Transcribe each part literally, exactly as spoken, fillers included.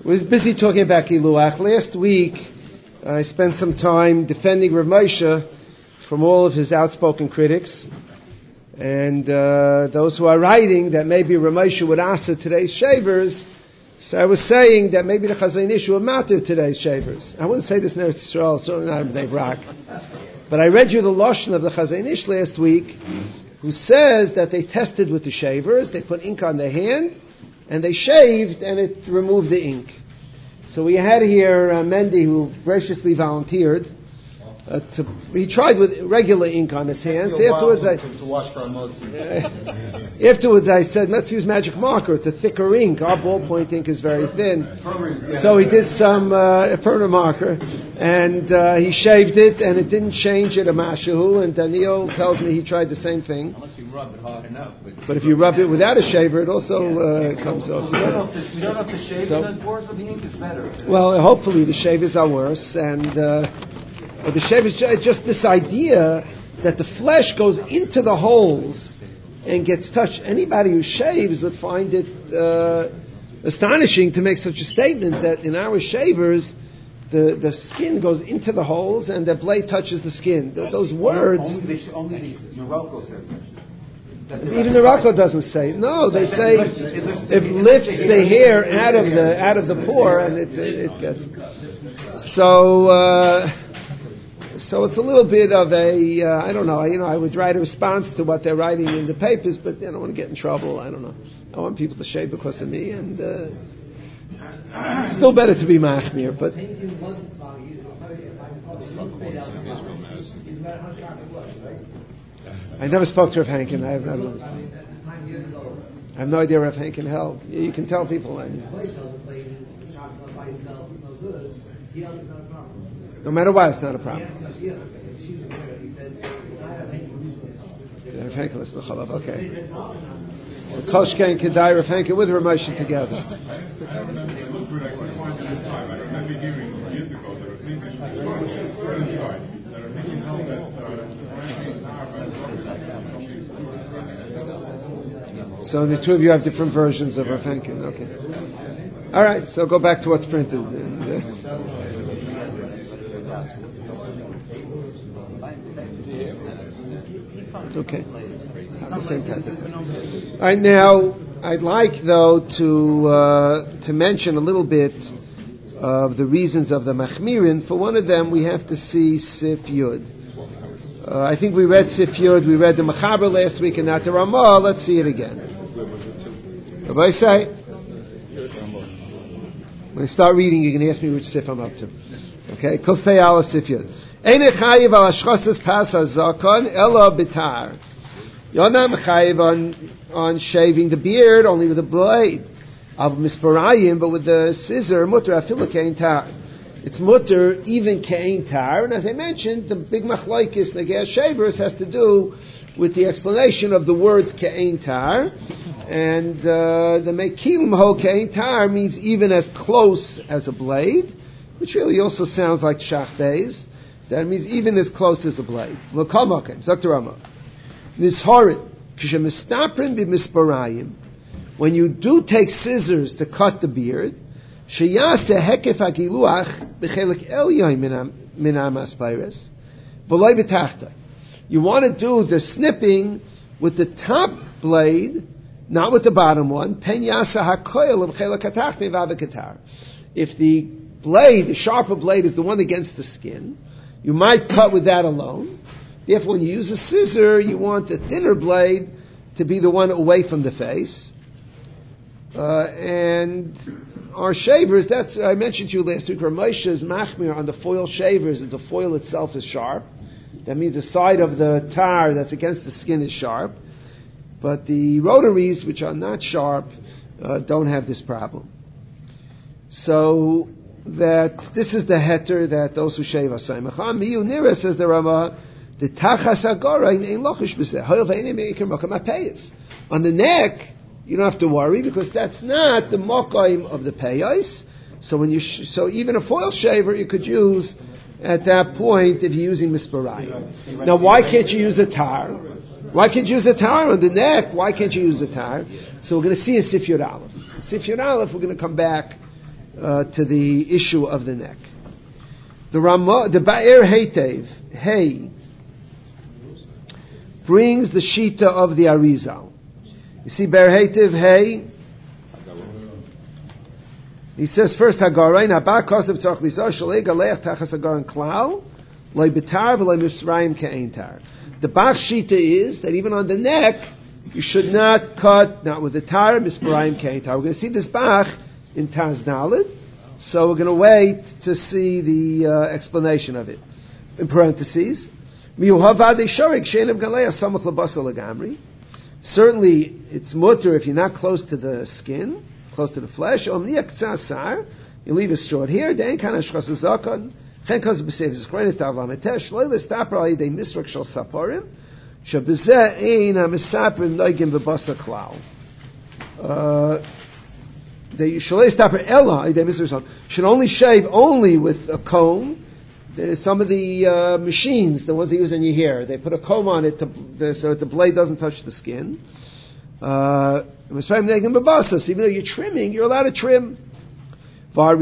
was busy talking about Kiluach. Last week, I spent some time defending Rav Moshe from all of his outspoken critics, and uh, those who are writing that maybe Rav Moshe would answer today's shavers. So I was saying that maybe the Chazon Ish would matter today's shavers. I wouldn't say this in Eretz Yisrael, certainly not in Bnei Brak. But I read you the Lashon of the Chazon Ish last week, who says that they tested with the shavers, they put ink on their hand, and they shaved, and it removed the ink. So we had here uh, Mendy, who graciously volunteered. Uh, to, he tried with regular ink on his hands. Afterwards, I, to, to wash uh, afterwards, I said, let's use magic marker. It's a thicker ink. Our ballpoint ink is very thin. So he did some uh, permanent marker, and uh, he shaved it, and it didn't change it a mashahu. And Daniel tells me he tried the same thing. Unless you rub it hard enough. But, but if you rub it without a shaver, it also uh, comes off. You don't know if the, you don't know if the shave so, is worse or the ink is better. Well, hopefully the shavers are worse, and. Uh, But the shave is just this idea that the flesh goes into the holes and gets touched. Anybody who shaves would find it uh, astonishing to make such a statement that in our shavers, the, the skin goes into the holes and the blade touches the skin. Th- those words... Only, only the Morocco says that. Even the Rocco doesn't say it. No, they say it lifts the hair out of the out of the pore and it, it, it gets... So... Uh, So it's a little bit of a, uh, I don't know, you know, I would write a response to what they're writing in the papers, but I don't want to get in trouble, I don't know. I want people to shave because of me, and uh, still better to be machmir, but... I never spoke to Rav Hankin, I have, not, I have no idea Rav Hankin held. You can tell people, I mean. No matter what, it's not a problem. Okay. So Koshka and Kedai Rav Hankin with Rav Moshe together. So the two of you have different versions of Rav Hankin. Okay. All right. So go back to what's printed. Okay. The same kind of thing. All right, now I'd like though to uh, to mention a little bit of the reasons of the machmirin. For one of them, we have to see Sif Yud. Uh, I think we read Sif Yud. We read the Mechaber last week and not the Ramah. Let's see it again. What do I say? When I start reading, you can ask me which Sif I'm up to. Okay, Kufay ala Sif Yud. Ein chayiv al ashchasas pas hazakon ela bitar. You're not chayiv on on shaving the beard only with a blade of misparayim, but with the scissor mutter afilu kein tar. It's mutter even kein tar. And as I mentioned, the big machlokes negei shavers has to do with the explanation of the words kein tar, and uh, the mekilim ho kein tar means even as close as a blade, which really also sounds like shachbeis. That means even as close as a blade. L'kamakim, Zakter Rama. Nisharit, k'shemistaprin b'misparayim. When you do take scissors to cut the beard, sheyase hekef hagiluach b'chelik elyoy min ha'maspires, v'loy b'tachta. You want to do the snipping with the top blade, not with the bottom one. Pen yasa hakoyel b'chelik hatachni v'avikatar. If the blade, the sharper blade, is the one against the skin, you might cut with that alone. Therefore, when you use a scissor, you want the thinner blade to be the one away from the face. Uh, and our shavers, that's, I mentioned to you last week, Rav Moshe is machmir on the foil shavers, and the foil itself is sharp. That means the side of the tar that's against the skin is sharp. But the rotaries, which are not sharp, uh, don't have this problem. So, that this is the heter that those who shave are saying. Miyu nira, says the Rama, the tachas agora in lochish b'seh. Hoyel ve'enim meikir makam apayis. On the neck, you don't have to worry because that's not the mokaim of the payos. So when you sh- so even a foil shaver you could use at that point if you're using misparayim. Now why can't you use a tar? Why can't you use a tar on the neck? Why can't you use a tar? So we're going to see a Sif Yud Aleph. Sif Yud Aleph, we're going to come back uh, to the issue of the neck. The Ramah, the Ba'er Heitev, Hey, brings the Shita of the Arizal. You see, Ba'er Heitev, Hey, he says first Hagarai, Nabak Kosev Tzorch Lizar, Shalei Galeach Tachas Hagaran Klal, Loi Betar, V'loi Misraim Ke'entar. The Bach Shita is that even on the neck, you should not cut, not with the tar, Misraim Ke'entar. We're going to see this Bach in Taz Dalet, so we're going to wait to see the uh, explanation of it. In parentheses, certainly it's mutter if you're not close to the skin, close to the flesh. You leave it short here. Uh, They should only shave only with a comb. There's some of the uh, machines, the ones they use in your hair, they put a comb on it to, the, so that the blade doesn't touch the skin. Uh, even though you're trimming, you're allowed to trim. The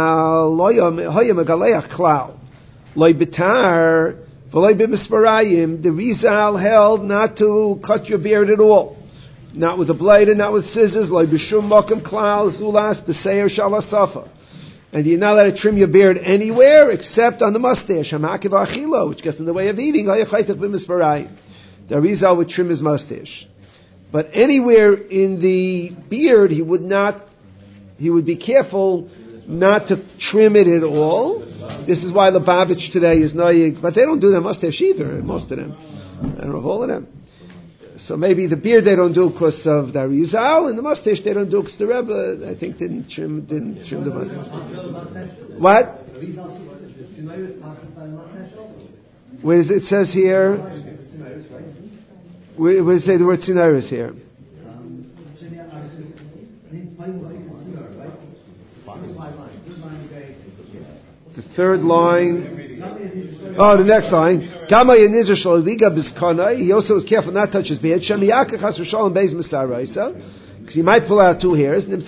Rizal held not to cut your beard at all. Not with a blade and not with scissors. And you're not allowed to trim your beard anywhere except on the mustache, which gets in the way of eating. The Arizal would trim his mustache. But anywhere in the beard, he would not, he would be careful not to trim it at all. This is why Lubavitch today is noyig, but they don't do their mustache either, most of them. I don't know if all of them. So maybe the beard they don't do because of the Arizal, and the mustache they don't do because the Rebbe, I think, didn't trim, didn't trim the mustache. What? Where is it? It says here, where, where does it say the word Sinaris here? The third line. Oh, the next line. He also was careful not to touch his beard. Because he might pull out two hairs. And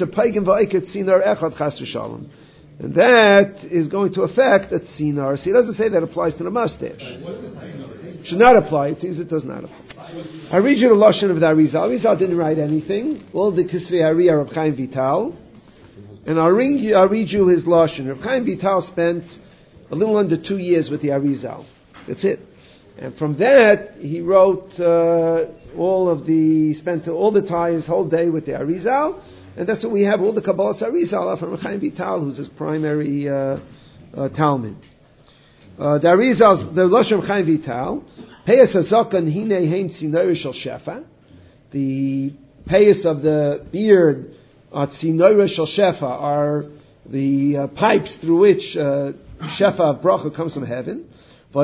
that is going to affect that sinar. So he doesn't say that applies to the mustache. Should not apply. It seems it does not apply. I read you the Lashon of the Arizal. Arizal didn't write anything. All the Kisvei Ari are Reb Chaim Vital. And I'll read you, I'll read you his Lashon. Reb Chaim Vital spent a little under two years with the Arizal. That's it. And from that, he wrote uh, all of the, spent all the time, his whole day with the Arizal. And that's what we have, all the Kabbalah's Arizal from Chaim Vital, who's his primary uh, uh, Talmud. Uh, the Arizal, the Lashon Chaim Vital, Peyas HaZakan Hine Hein Tzinoir Shel Shefa. The payas of the beard, uh, Tzinoir Shel Shefa, are the uh, pipes through which uh, Shefa of Bracha comes from heaven. The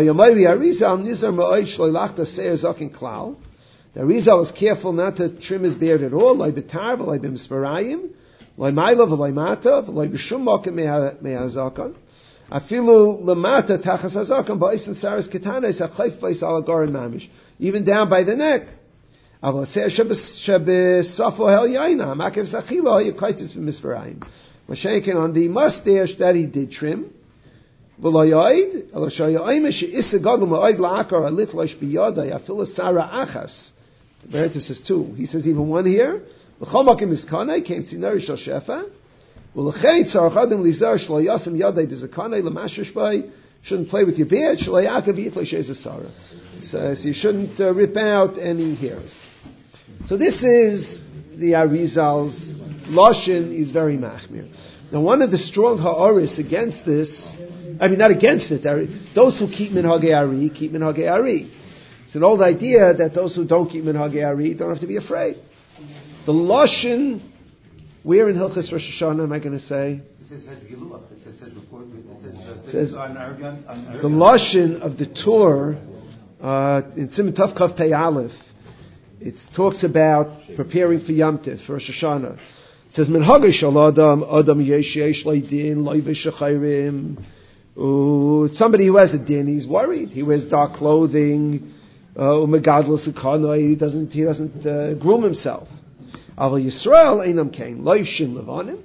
Arizal was careful not to trim his beard at all. Loi betar, v'loi b'misparayim, loi ma'ila, v'loi mata, v'loi b'shum mokem me'azakan. Afilu lamata tachas hazakan ba'isen saras ketanes ha'chayf ba'is ala goren mamish. Even down by the neck. Aval se'er shebesafo hel yaina, ha'makev zachilo ha'yukaitis b'misparayim. Mashenkin on the mustache that he did trim. V'loyoid, eloshoyoyim she'isa gadol ma'oid la'akar alitlosh biyodai afilu sara achas. The Berurah says two. He says even one here. L'chol makim iskanai came tzinoir shel shefa. V'lechei tzarachadim lizar shlo yasem yodai b'zakanai l'mashish bay. Shouldn't play with your beard. Shlo yakav yitlosh ezasara. So you shouldn't uh, rip out any hairs. So this is the Arizal's Lashon is very machmir. Now one of the strong ha'oris against this, I mean not against it, those who keep minhagei ari, keep minhagei ari. It's an old idea that those who don't keep minhagei ari don't have to be afraid. The Lashon, where in Hilchos Rosh Hashanah am I going to say? It says Giluach. It says before. It says, it says on Aragon. The Lashon of the Torah uh, in Siman Tov Kav Pei Aleph. It talks about preparing for Yom Tov, for Rosh Hashanah. It says Minhagei Shel Adam Adam Yesh Yesh Leidin Leivish Shachayrim. Somebody who has a din, he's worried. He wears dark clothing. Umegadlos Ukanoi. He doesn't. He doesn't uh, groom himself. Aval Yisrael Einam Kain Loishin Levanim.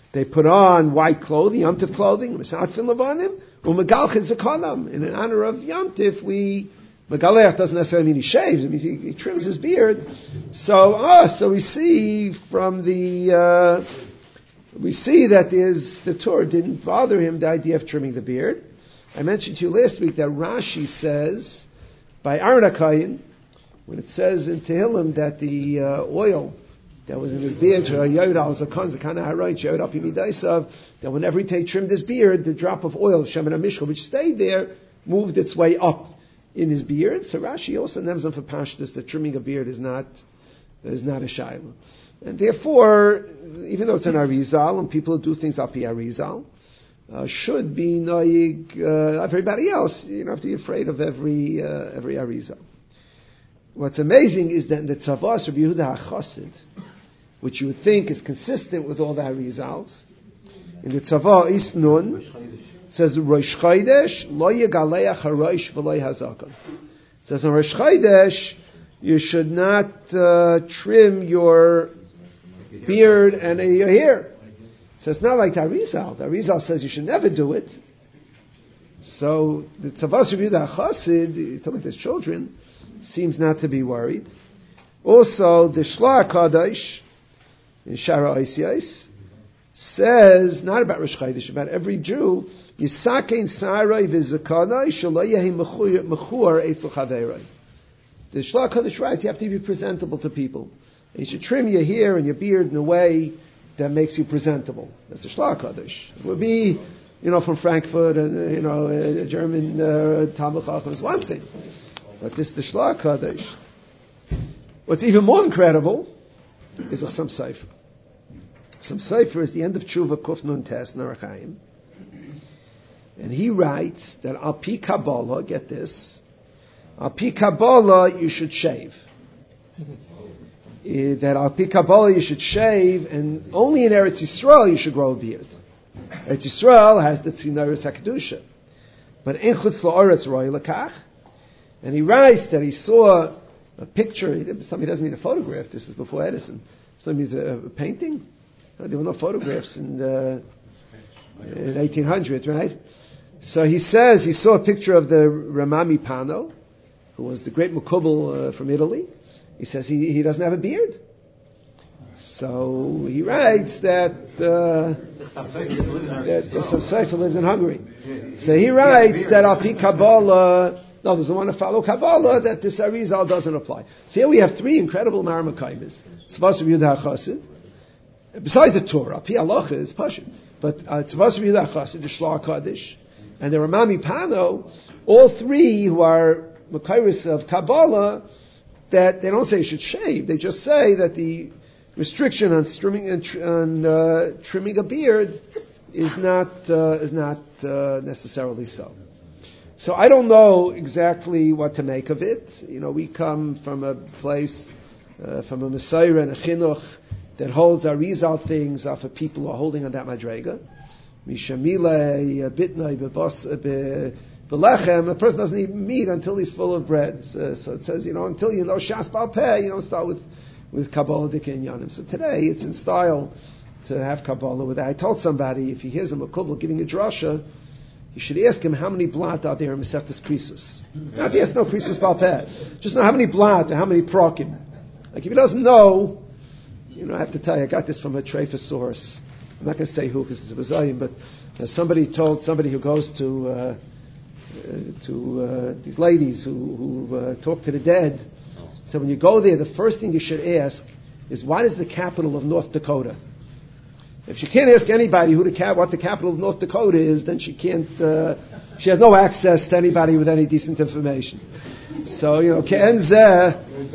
They put on white clothing, Yom Tov clothing, Mesatfin Levanim, U'Megalchin Zakonam. In honor of Yom Tov, we, Megalech doesn't necessarily mean he shaves, it means he, he trims his beard. So, ah, so we see from the, uh, we see that there's, the Torah didn't bother him, the idea of trimming the beard. I mentioned to you last week that Rashi says, by Aaron HaKohen, when it says in Tehillim that the uh, oil that was in his beard, that whenever he trimmed his beard, the drop of oil, Shemin HaMishcha, which stayed there, moved its way up in his beard. So Rashi also names on for Pashtus that trimming a beard is not is not a shayla. And therefore, even though it's an Arizal, and people who do things up the Arizal, uh, should be noyig uh, everybody else. You don't have to be afraid of every uh, every Arizal. What's amazing is that in the Tzavos of Yehuda HaChassid, which you would think is consistent with all the Arizals, in the Tzavah Isnun, it says Rosh Chodesh lo yegaleach harosh v'lo hazakon. It says on Rosh Chodesh you should not uh, trim your beard and uh, your hair. So it's not like the Arizal. The Arizal says you should never do it. So the Tzavos of Yehuda HaChassid, he's talking to his children, seems not to be worried. Also, the Shloah HaKadosh in Shara Oisios says, not about Rosh Chodesh, about every Jew, Yisakein Sarai v'Zakanai shelo yehi mechur eitzel chaveroi. The Shloah HaKadosh writes, you have to be presentable to people. You should trim your hair and your beard in a way that makes you presentable. That's the Shloah HaKadosh. It would be, you know, from Frankfurt, and uh, you know, a German uh, Talmud Chacham is one thing. But this is the Shloah HaKadosh. What's even more incredible is a Chassam Sofer. Chassam Sofer is the end of Tshuva Kuf Nun Tes Narach Chaim, and he writes that Al Pi Kabbalah, get this, Al Pi Kabbalah you should shave. That Al Pi Kabbalah you should shave, and only in Eretz Yisrael you should grow a beard. Eretz Yisrael has the Tzinoros HaKedusha, but in Chutz La'aretz Roi Lekach. And he writes that he saw a picture. Somebody doesn't mean a photograph. This is before Edison. Somebody means a, a painting. No, there were no photographs in the in eighteen hundreds, right? So he says he saw a picture of the Ramami Pano, who was the great Mukubal uh, from Italy. He says he, he doesn't have a beard. So he writes that uh, that Chassam Sofer lives in Hungary. So he writes that Al Pi Kabbalah. No, doesn't want to follow Kabbalah, that this Arizal doesn't apply. So here we have three incredible Marmakaimis. Tzavos of Yehuda HaChassid. Besides the Torah, Pi Halacha is Pashut. But Tzavos of Yehuda HaChassid, the Shloah HaKadosh, and the Ramami Pano, all three who are Makairis of Kabbalah, that they don't say you should shave. They just say that the restriction on trimming, on, uh, trimming a beard is not, uh, is not uh, necessarily so. So I don't know exactly what to make of it. You know, we come from a place, uh, from a Messiah and a Chinuch that holds Arizal things off of people who are holding on that Madrega. Mishamile, Bitnai, Belechem, a person doesn't eat meat until he's full of bread. So, so it says, you know, until you know Shas Bal Peh, you don't start with, with Kabbalah Dikin Yanim. So today it's in style to have Kabbalah with that. I told somebody, if he hears a Makubal giving a drasha, you should ask him how many blat are there in Mesechtes Krisus. Not yes, no Krisus Bal Peh. Just know how many blat or how many prokim. Like if he doesn't know, you know, I have to tell you, I got this from a trefa source. I'm not going to say who because it's a Bazayim, but uh, somebody told somebody who goes to uh, uh, to uh, these ladies who, who uh, talk to the dead. So when you go there, the first thing you should ask is, what is the capital of North Dakota? If she can't ask anybody who the cap, what the capital of North Dakota is, then she can't. Uh, she has no access to anybody with any decent information. So you know, Kenzeh,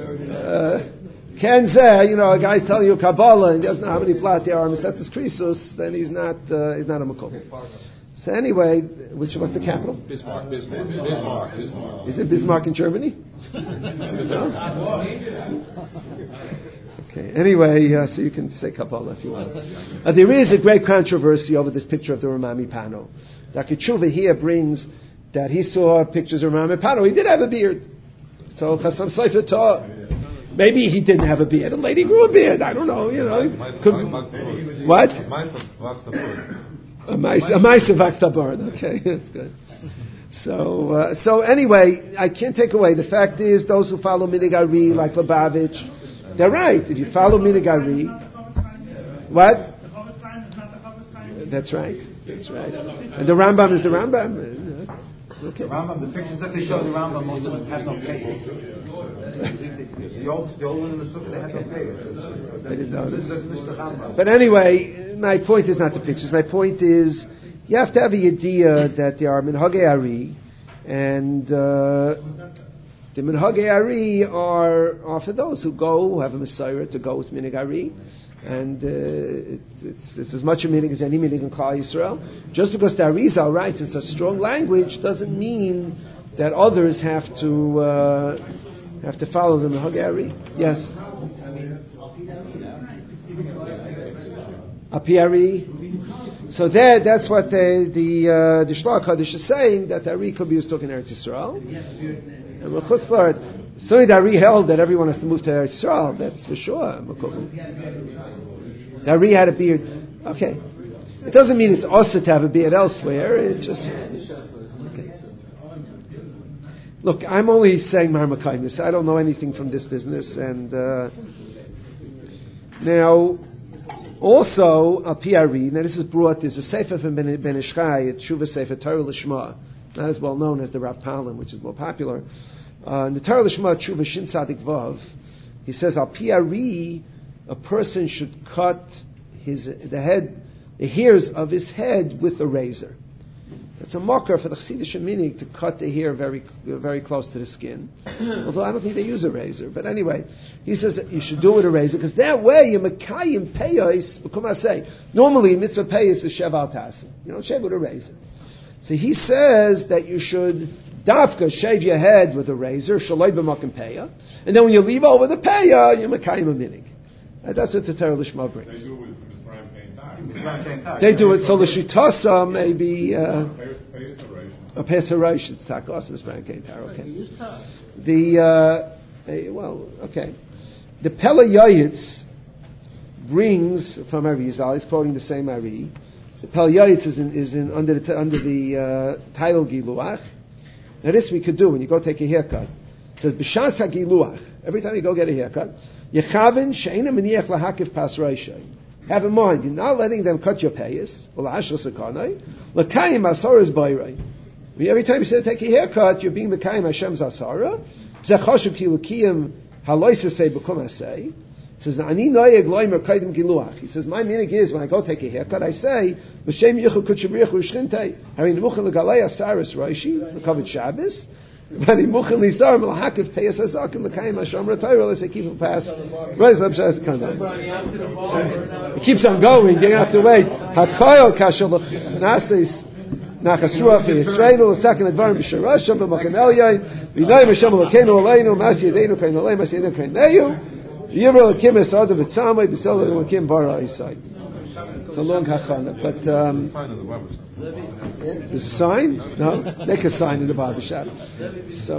Kenzeh, you know, a guy's telling you Kabbalah and he doesn't know how many plat there are in Mesechtes Krisus, then he's not uh, he's not a Makom. So anyway, which was the capital? Bismarck. Bismarck. Bismarck. Bismarck. Is it Bismarck in Germany? No? Okay. Anyway, uh, so you can say Kabbalah if you want. Uh, there is a great controversy over this picture of the Ramami Pano. Doctor Tshuva here brings that he saw pictures of Ramami Pano. He did have a beard. So Chassam Sofer taught Maybe he didn't have a beard. A lady grew a beard. I don't know. You know, could, what? A mice, a mice of Aktabard. Okay, that's good. So, uh, so anyway, I can't take away. The fact is, those who follow Minig Ari, like Lubavitch, they're right. If you follow Minig Ari, what? That's right. That's right. And the Rambam is the Rambam. Okay. The Rambam, the pictures that they show the Rambam, most of them have no face. The old, the old one in the Sukkah, they had no face. I didn't know this. This is Mister Rambam. But anyway, my point is not the pictures. My point is, you have to have a idea that there are Minhagei Ari, and uh, the Minhagei Ari are, are for those who go, who have a Messiah to go with Minhag Ari. And uh, it, it's, it's as much a meaning as any meaning in Klal Yisrael. Just because the Arizal writes in such strong language doesn't mean that others have to uh, have to follow the Minhagei Ari. Yes. Api Ari. So there, that's what the the uh, the Shlach Hadash is saying, that the Ari could be used to in Eretz Yisrael. And Mechutz Lord. So the Ari held that everyone has to move to Eretz Yisrael. That's for sure. The Ari had a beard. Okay, it doesn't mean it's also to have a beard elsewhere. It just okay. Look, I'm only saying Mahamakaimis. I don't know anything from this business. And uh, now, also a Pi Ari. Now this is brought. There's a Sefer from Ben Ben Ish Chai, a Tshuva Sefer Torah Lishma, not as well known as the Rav Palin, which is more popular. Uh, in the Torah Lishma Tshuva Shin Tzadik Vav, he says, Al Pi Ari, a person should cut his the head, the hairs of his head with a razor. It's a mocker for the Chassidish minig to cut the hair very, very close to the skin. Although I don't think they use a razor, but anyway, he says that you should do it with a razor because that way you mekayim peyos. Come I say, normally mitzvah peyos is shev al tasa. You don't shave with a razor. So he says that you should Dafka, shave your head with a razor, shaloi b'makim peya, and then when you leave over the peya, you mekayim a minig. And that's what the Torah Lishma brings. They do it with Mitzrayim Kein Tag. They do it, so the Shitasa maybe uh, a Pesaraish, it's Takos, Mitzrayim Kein Tag, okay. The, uh, well, okay. The Pele Yoyitz brings from Arizal, he's quoting the same Ari. The Pele Yoyitz is, in, is in, under the, under the uh, title Giluach. Now this we could do when you go take a haircut. It says b'shas hagiluach. Every time you go get a haircut, yechavin she'ena meniach lahakiv pas reishay. Have in mind, you're not letting them cut your payas. Well, ashras akanai l'kayim asaras bayrei. Every time you say take a haircut, you're being l'kayim Hashem's asara. Zechashuv ki l'kiyim haloisa say b'kum asay. He says, "Ani noyeg loimer kaidim giluach." He says, "My meaning is when I go take a haircut, I say b'shem yichu kutshabriach u'shchintei harin muchel legalei asaris roishi l'kavod Shabbos, v'ani muchel lisar melhakiv peyas hazakim l'kayim hasham ratayro let's say keep it past right l'bshas kanda." It keeps on going. You have to wait. Hakoyel kashel l'nasis. Nachasruach Yisrael l'sakin advarim b'sharash b'makom elyoy v'nayim Hashem l'keinu aleinu mas yedeinu kain alei mas yedeinu kain neyu. It's a long hachana, but um, the sign? No, make a sign in the barber shop. So,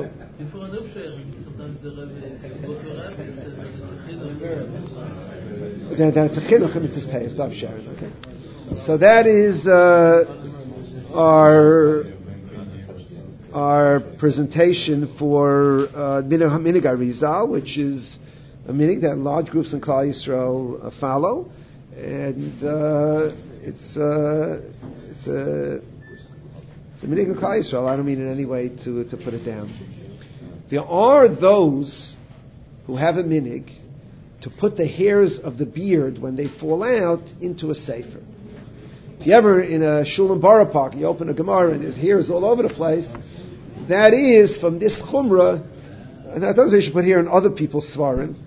that, that's a chinuch and it's his pay. It's Bob Sharon. Okay, so that is uh, our our presentation for uh, Minig Arizal, which is a meaning that large groups in Klal Yisrael uh, follow, and uh, it's uh, it's a it's a meaning of Klal Yisrael. I don't mean in any way to to put it down. There are those who have a minig to put the hairs of the beard when they fall out into a sefer. If you ever in a shul in Borough Park, you open a Gemara and there's hairs all over the place, that is from this chumrah. And that doesn't say you should put here in other people's svarim.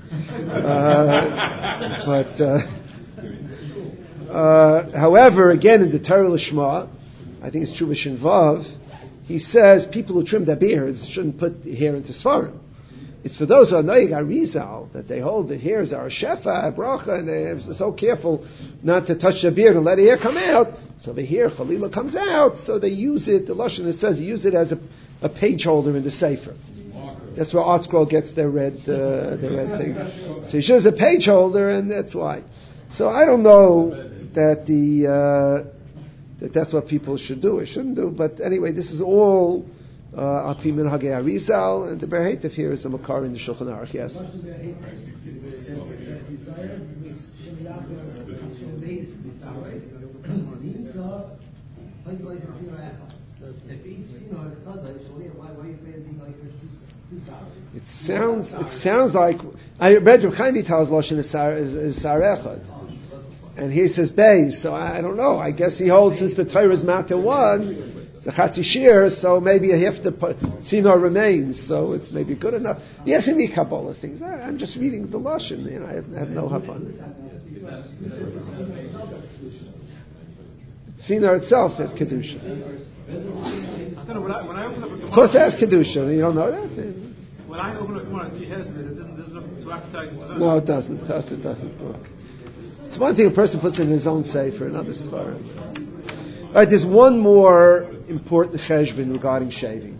Uh, but, uh, uh, however, again, in the Torah Lishma, I think it's Tshuva Shin Vav, he says people who trim their beards shouldn't put the hair into svarim. It's for those who are Noyeg Arizal that they hold the hairs are a shefa, a bracha, and they're so careful not to touch their beard and let the hair come out. So the hair, Chalila, comes out, so they use it, the Lashon, it says, use it as a, a page holder in the Sefer. That's where Art Scroll gets their red, uh, their red things. So Yeshua is a page holder, and that's why. So I don't know that the uh, that that's what people should do or shouldn't do. But anyway, this is all Al Pi Minhagei Arizal, and the Berheitev here is the Makar in the Shulchan Aruch. Yes. It sounds. It sounds like I read Reb Chaim Vital's lashon is sar is sar echad, and he says beis. So I, I don't know. I guess he holds since the Torah's matter one, it's a chatzi shir, so maybe a hifta tzino remains. So it's maybe good enough. Yes, in the Kabbalah things. I, I'm just reading the lashon, and I have, I have no hap on it. Tzino itself is kedusha. Of course, that's kedusha. You don't know that. When I open a Gemara, it says that it doesn't, there's no to appetizing. No, it doesn't. It doesn't. It doesn't. Look. It's one thing a person puts in his own sefer, another svara. All right, there's one more important cheshbon regarding shaving,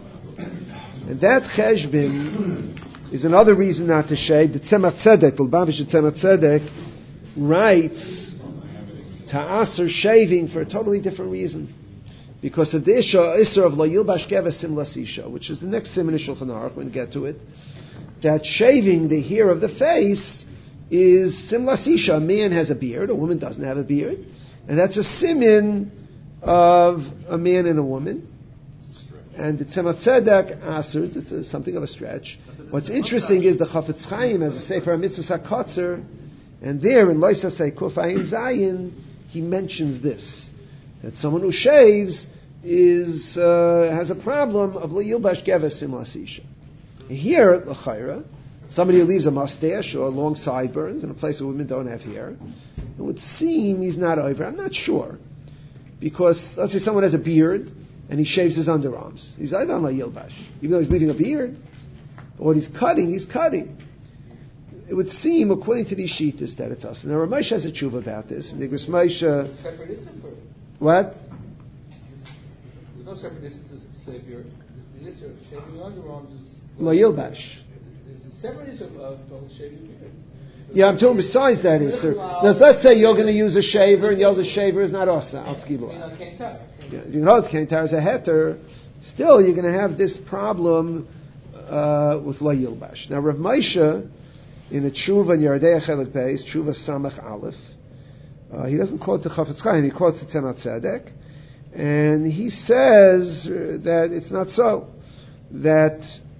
and that cheshbon is another reason not to shave. The Tzemach Tzedek, the Lubavitch Tzemach Tzedek, writes to aser shaving for a totally different reason. Because of the Isha, Isra of Lo Yilbash Geva Simlas Isha, which is the next sim in Shulchan Aruch, when we get to it, that shaving the hair of the face is Simlas Isha. A man has a beard, a woman doesn't have a beard, and that's a simin of a man and a woman. And the Tzemach Tzedek Asr, it's a, something of a stretch. What's interesting is the Chafetz Chaim has a Sefer HaMitzvos HaKotzer, and there in Loisa Sei Kuf Ayin Zayin, he mentions this, that someone who shaves is uh, has a problem of Yilbash Geves Simlas Isha. Here, l'chayra, somebody who leaves a mustache or long sideburns in a place where women don't have hair, it would seem he's not over. I'm not sure. Because, let's say someone has a beard and he shaves his underarms. He's over on Yilbash. Even though he's leaving a beard, or what he's cutting, he's cutting. It would seem, according to these shittas, that it's us. Now, Ramesh has a tshuva about this. And the Nigros Moshe... What? There's no separate distance to say if you're the issue of shaving your underarms is Lo Yilbash. There's a separate issue of don't shave your beard. Yeah, I'm talking besides that issue. Now, let's say you're going to use a shaver and the other shaver is not osa. I'll give you yeah, you know, it's kentar is a heter. Still, you're going to have this problem uh, with Lo Yilbash. Now, Rav Moshe, in a tshuva in Yardei Chelik Beis, tshuva Samach Aleph, uh, he doesn't quote the Chafetz Chaim, he quotes the Tzemach Tzedek. And he says that it's not so. That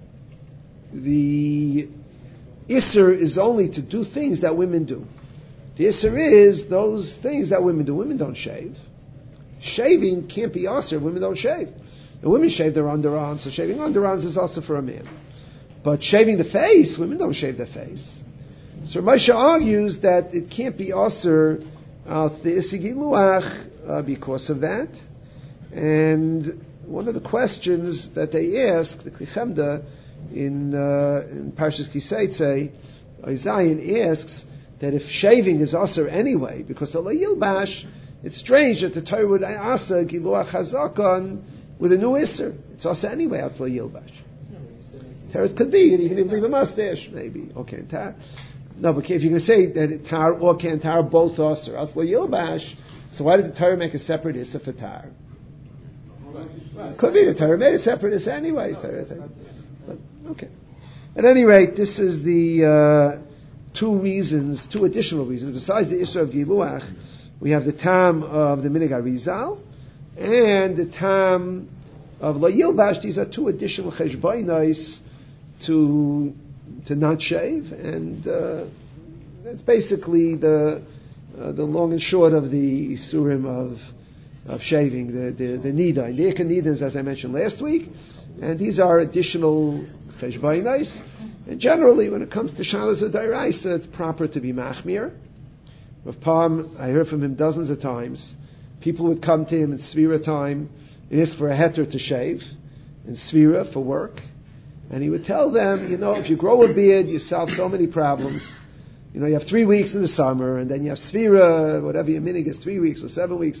the Isser is only to do things that women do. The Isser is those things that women do. Women don't shave. Shaving can't be Isser. Women don't shave. The women shave their underarms, so shaving underarms is also for a man. But shaving the face, women don't shave their face. So Moshe argues that it can't be Isser out the Isigi Luach uh, because of that. And one of the questions that they ask, the Klichemda, in, uh, in Parshas Kiseitze, Zion asks that if shaving is aser anyway, because of Yilbash, it's strange that the Torah would asa Giluach Hazakon with a new Isser. It's aser anyway, as Yilbash. It could be, even if you leave a mustache, maybe. Or Kantar. No, but if you're going to say that Tar or Kantar both aser, as Yilbash, so why did the Torah make a separate Isser for Tar? Right. Could be the Torah made a separate Isser anyway. No, Torah, but, okay. At any rate, this is the uh, two reasons, two additional reasons. Besides the Isser of Giluach, we have the Tam of the Minig Arizal and the Tam of La Yilbash. These are two additional cheshbainos to to not shave, and uh, that's basically the uh, the long and short of the Isurim of of shaving, the the, the nida. And the Ikar nidas, as I mentioned last week, and these are additional cheshbainos. And generally, when it comes to shalas of dairaisa, it's proper to be machmir. Rav Palm, I heard from him dozens of times. People would come to him in svira time and ask for a heter to shave, in svira for work, and he would tell them, you know, if you grow a beard, you solve so many problems. You know, you have three weeks in the summer, and then you have svira, whatever your minig is, three weeks or seven weeks.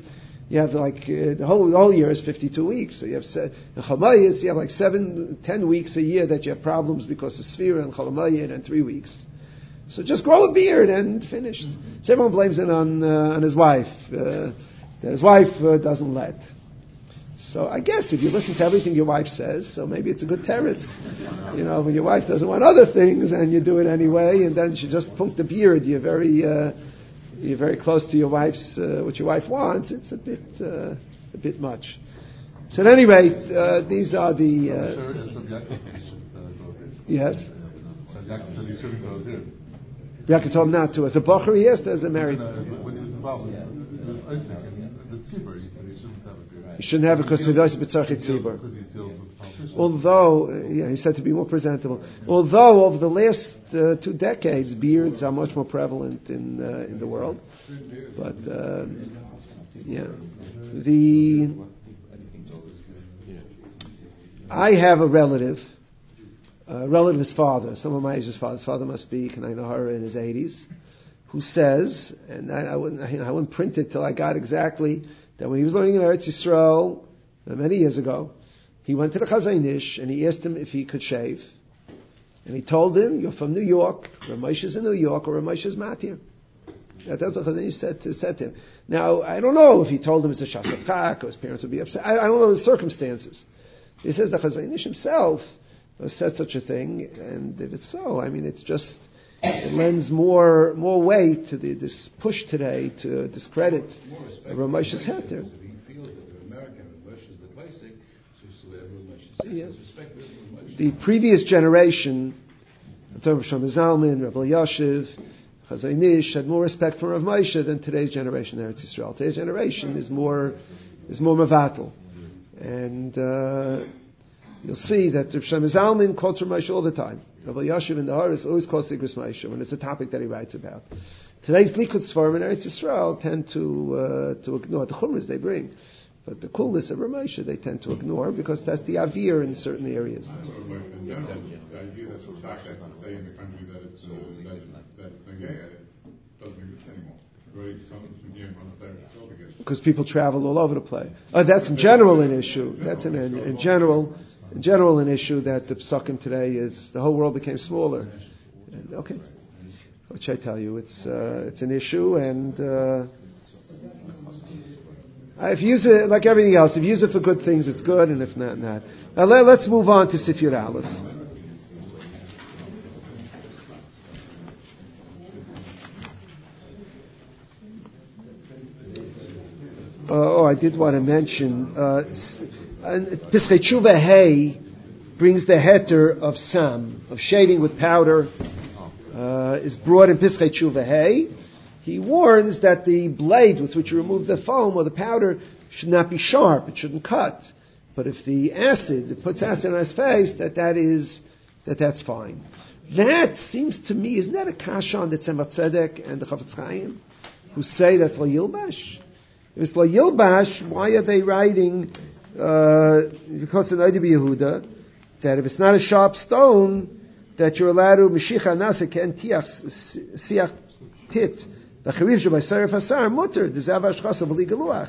You have like uh, the whole the whole year is fifty-two weeks. So you have se- in Chalamayit, you have like seven, ten weeks a year that you have problems because of Sfira and Chalamayit, and three weeks. So just grow a beard and finished. So everyone blames it on uh, on his wife. Uh, that his wife uh, doesn't let. So I guess if you listen to everything your wife says, so maybe it's a good teretz. You know, when your wife doesn't want other things and you do it anyway, and then she just punked the beard, you're very uh, you're very close to your wife's uh, what your wife wants. It's a bit uh, a bit much. So at any rate, uh, these are the uh, yes. Yaakov told him not to. As a bocher, yes, as a married. He shouldn't have it because he does b'tzarchit tzibur. Although, uh, yeah, he said to be more presentable. Although over the last uh, two decades, beards are much more prevalent in uh, in the world. But uh, yeah, the I have a relative, a relative's father. Some of my age's father. His father must be Kanai Nahara in his eighties, who says, and I, I wouldn't, I, I wouldn't print it till I got exactly. That when he was learning in Eretz Yisrael uh, many years ago, he went to the Chazon Ish and he asked him if he could shave. And he told him, "You're from New York, Ramesh is in New York, or Ramesh is Matir." That's what the Chazon Ish said to, said to him. Now, I don't know if he told him it's a Shasat Chak, or his parents would be upset. I, I don't know the circumstances. He says the Chazon Ish himself said such a thing, and if it's so, I mean, it's just, it lends more more weight to the, this push today to discredit Ramesh's heter. Yeah. The previous generation, Shlomo Zalman, Rabbi Yashiv, Chazon Ish, had more respect for Rav Moshe than today's generation in Eretz Yisrael. Today's generation is more is more mavatal, and uh, you'll see that Shlomo Zalman quotes Rav Moshe all the time. Rabbi Yashiv in the Haris always quotes Igros Moshe when it's a topic that he writes about. Today's Likud Sfarim in Eretz Yisrael tend to uh, to ignore the chumras they bring, but the coolness of Rav Moshe they tend to ignore because that's the avir in certain areas. The idea that Tzach has to stay in the country that it's uh, that, that it's negay, it doesn't exist anymore. Because people travel all over the place. Uh, that's in general an issue. That's in, in, in general. In general, an issue that the psukim today is the whole world became smaller. And, okay, what should I tell you? It's uh, it's an issue, and uh, if you use it like everything else, if you use it for good things, it's good, and if not, not. Now let, let's move on to Sifyur Aleph. Uh, oh, I did want to mention. Uh, Pischei Tshuva Hay brings the heter of Sam, of shaving with powder, uh, is brought in Pischei Tshuva Hay. He warns that the blade with which you remove the foam or the powder should not be sharp, it shouldn't cut. But if the acid, it puts acid on his face, that that is, that that's fine. That seems to me, isn't that a kasha on the Tzemach Tzedek and the Chafetz Chaim, who say that's Lo Yilbash? If it's Lo Yilbash, why are they writing... Uh, because in Oedi Yehuda, that if it's not a sharp stone, that you're allowed to Meshicha Nasa Ken Tiach Siach Tit the Chariv Shabbai Sarif Hasar Mutter the Zavash Chasav Li Galuach.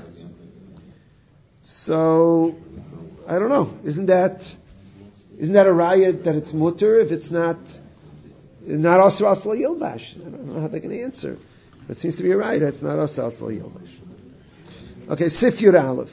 So I don't know. Isn't that isn't that a riot that it's mutter if it's not not also Asla Yilbash? I don't know how they can answer. But it seems to be a riot. It's not also Asla Yilbash. Okay, Sifyur Aleph.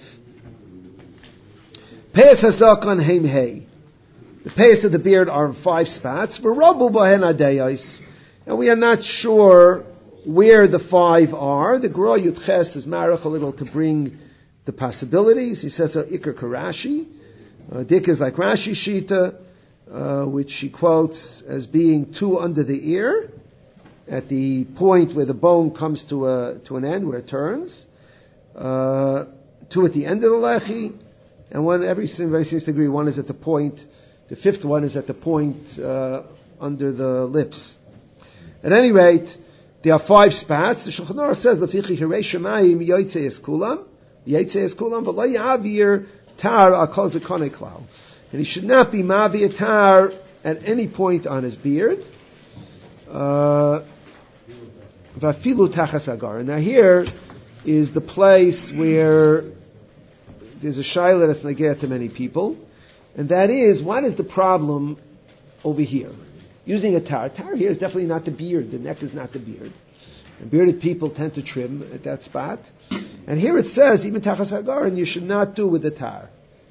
Peis hazakon heim hay. The peis of the beard are in five spots. V'rabu bahen adayos, and we are not sure where the five are. The Gra Yudches is marach a little to bring the possibilities. He says uh, Iker Karashi. Uh, Dik is like Rashi Shita, uh, which he quotes as being two under the ear, at the point where the bone comes to a to an end, where it turns. Uh, two at the end of the lechi. And one, everybody seems to agree, one is at the point, the fifth one is at the point uh, under the lips. At any rate, there are five spots. The Shulchan Aruch says, Lefichi hirei shemayim yotzei es kulam, yotzei es kulam, v'lo yavir tar al kol zekonei klal. And he should not be mavir tar at any point on his beard. Vafilu tachas agar. Now here, is the place where there's a shaila that's negeh to many people, and that is, what is the problem over here? Using a tar. Tar here is definitely not the beard. The neck is not the beard. And bearded people tend to trim at that spot. And here it says, even tachas hagarin, you should not do with the tar.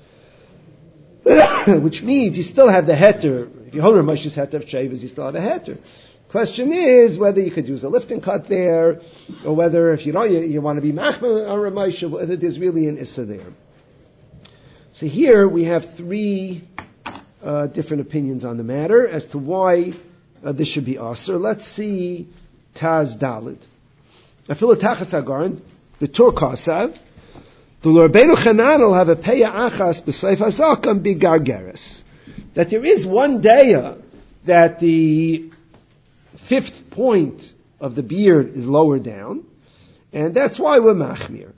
Which means you still have the heter. If you hold Ramesh's heter of shavers, you still have a heter. Question is whether you could use a lift and cut there, or whether if you don't, you, you want to be machmir on Ramesh, whether there's really an issa there. So here we have three uh, different opinions on the matter as to why uh, this should be aser. Let's see Taz Dalit. Afilu tachas hagarin, the Tur Kasav, the Rabbeinu Chanan will have a peya achas b'seif hazakam bigargeres. That there is one day that the fifth point of the beard is lower down, and that's why we're machmir.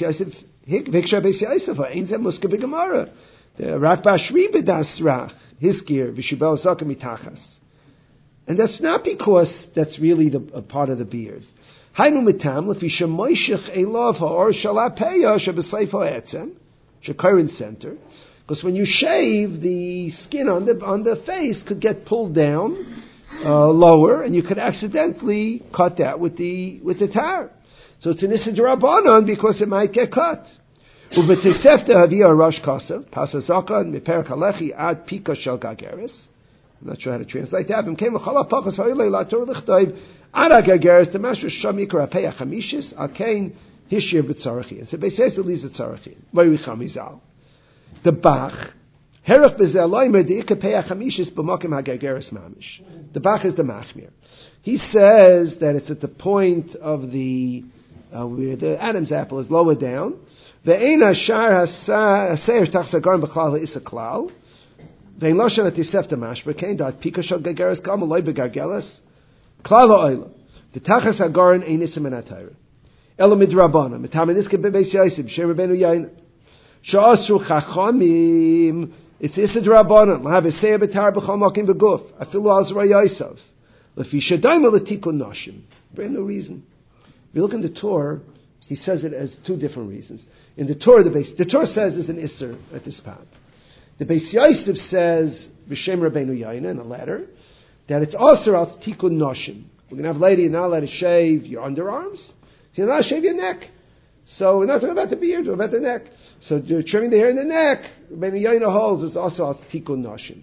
Viksha Beis Yosef, Ein Zeh Muska B'Gemara. Rak Bashri B'das Rach, Hiskir, V'Shibel Zaka Mitachas. And that's not because that's really the, a part of the beard. Hainu Mitam, L'fi Shemoishich Elav Ha'or Shalapeya Sheb'Seif Ha'etzem, Shekairin Center, because when you shave, the skin on the on the face could get pulled down uh, lower, and you could accidentally cut that with the with the tar. So it's an issa d'Rabbanan because it might get cut. U'b'tesefta havia rosh kasav pasazaka miper kalechi ad pika shel gageres. I'm not sure how to translate that. V'mkein l'chala pachas ha'ilei la'tor l'chtayv ad gageres t'mashu sham yikra peya chamishis alkein hishir b'tzarachin. So Beis Yosef leaves the tzarachin. V'yri chamizal. The Bach herach b'zeh loimer de'ika peya chamishis b'makim ha'gageres mamish. The Bach is the machmir. He says that it's at the point of the Uh, where the Adam's apple is lower down. Ve'ena shar haseir tachas hagarin b'klal ha'isa klal. Ve'en loshan atisefta mashber kein dat pika shal gageres kal maloi begargeles klal ha'oila. The tachas hagarin ein issa min ha'tayra. Elo midrabana mitaminis ke bebeis Yosef b'shem Rabbeinu Yaina sha'asru chachamim. It's issa drabana l'hav eseir b'tar b'chol makim b'guf afilu al zera Yosef lefi shadayim l'tikun nashim. Brand new reason. If you look in the Torah, he says it as two different reasons. In the Torah, the, base, the Torah says there's an Isser at this part. The Beis Yosef says, B'Shem Rabbeinu Yaina, in a letter, that it's also al tikun noshim. We're going to have a lady, you're not allowed to shave your underarms, so you're not allowed to shave your neck. So we're not talking about the beard, we're about the neck. So trimming the hair in the neck, Rabbeinu Yaina holds, it's also al tikun noshim.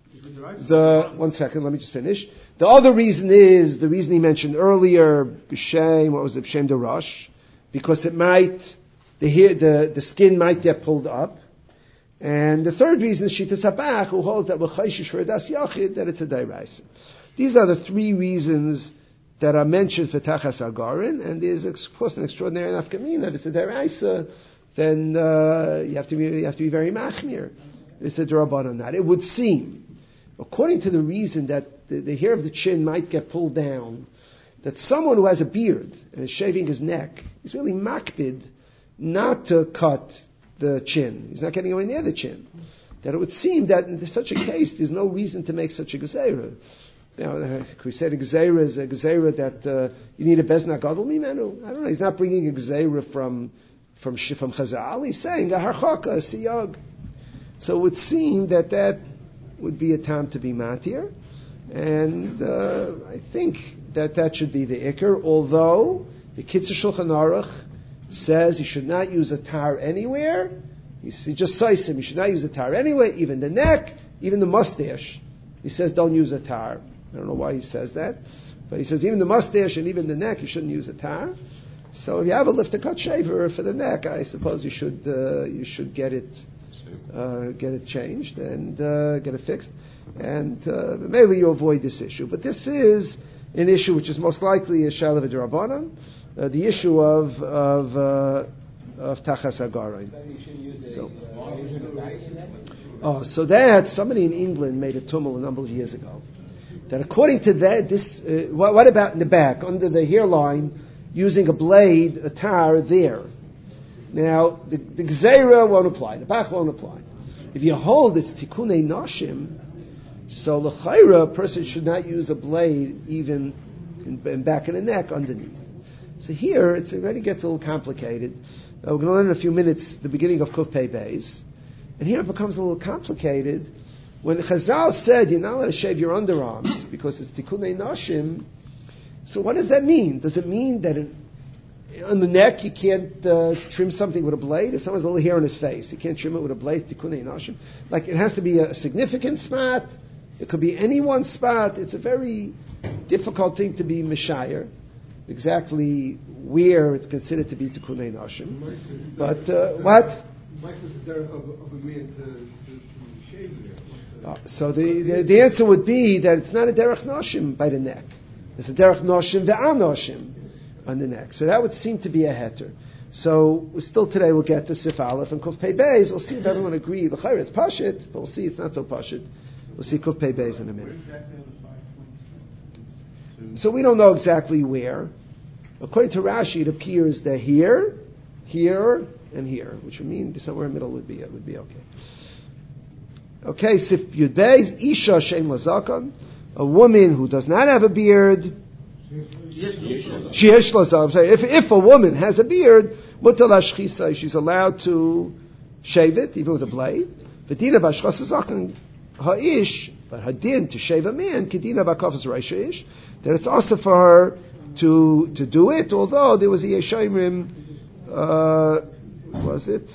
The, one second, let me just finish. The other reason is, the reason he mentioned earlier, B'Shem, what was it, B'Shem Darash, because it might, the hair, the, the skin might get pulled up. And the third reason is Shittas Habach, who holds that V'chayshish for Das Yachid, that it's a Dairaisa. These are the three reasons that are mentioned for Tachas Hagarin, and there's of course an extraordinary nafkamina. If it's a Dairaisa, then uh, you have to be you have to be very machmir. It's a D'Rabbanan on that. It would seem, according to the reason that the, the hair of the chin might get pulled down, that someone who has a beard and is shaving his neck is really makbid not to cut the chin. He's not getting away near the chin. That it would seem that in such a case, there's no reason to make such a gezerah. Now, uh, we said a gezerah is a gezerah that uh, you need a bezna gadol mimenu. I don't know. He's not bringing a gezerah from from from Chazal. He's saying a harchaka, a siyag. So it would seem that that would be a time to be matir, and uh, I think that that should be the ikr. Although the Kitzur Shulchan Aruch says you should not use a tar anywhere. He, he just says him you should not use a tar anywhere, even the neck, even the mustache. He says don't use a tar. I don't know why he says that, but he says even the mustache and even the neck you shouldn't use a tar. So if you have a lift cut shaver for the neck, I suppose you should uh, you should get it. Uh, get it changed and uh, get it fixed, and uh, maybe you avoid this issue. But this is an issue which is most likely a shalav d'Rabbanan, uh, the issue of of uh, of tachas hagarin. So, oh, so that somebody in England made a tumult a number of years ago. That according to that, this uh, what, what about in the back under the hairline, using a blade, a tar there? Now, the, the Gzeira won't apply, the Bach won't apply. If you hold it's Tikunei Nashim, so l'chayra, a person should not use a blade even in, in back of the neck underneath. So here, it's already gets a little complicated. Uh, we're going to learn in a few minutes the beginning of Kuf Pei Beis. And here it becomes a little complicated. When Chazal said you're not allowed to shave your underarms because it's Tikunei Nashim, so what does that mean? Does it mean that it, on the neck you can't uh, trim something with a blade? If someone has a little hair on his face, you can't trim it with a blade, Tikunei Nashim? Like it has to be a significant spot. It could be any one spot. It's a very difficult thing to be Mishayir. Exactly where it's considered to be Tikunei Nashim. But uh, what? Mice is a derech of, of a man to, to, to shave there. Uh, so the, the the answer would be that it's not a derech Nashim by the neck. It's a derech Nashim ve'an Nashim on the neck. So that would seem to be a heter. So still today we'll get to Sif Aleph and Kuf Pei Beis. We'll see if everyone agrees. L'chayr it's pashit, but we'll see it's not so pashit. We'll see Kuf Pei Beis in a minute. So we don't know exactly where. According to Rashi, it appears that here, here, and here, which would mean somewhere in the middle would be it would be okay. Okay, Sif Yud Beis, Isha Shein Lazakon, a woman who does not have a beard. She has I'm sorry. If if a woman has a beard, Mutal Ashchisa, she's allowed to shave it, even with a blade. V'dina b'ashchasa zaken ha'ish, but hadin to shave a man, kedina b'kafas reisha ish, that it's also for her to to do it, although there was a Yeshayimrim, uh, was it?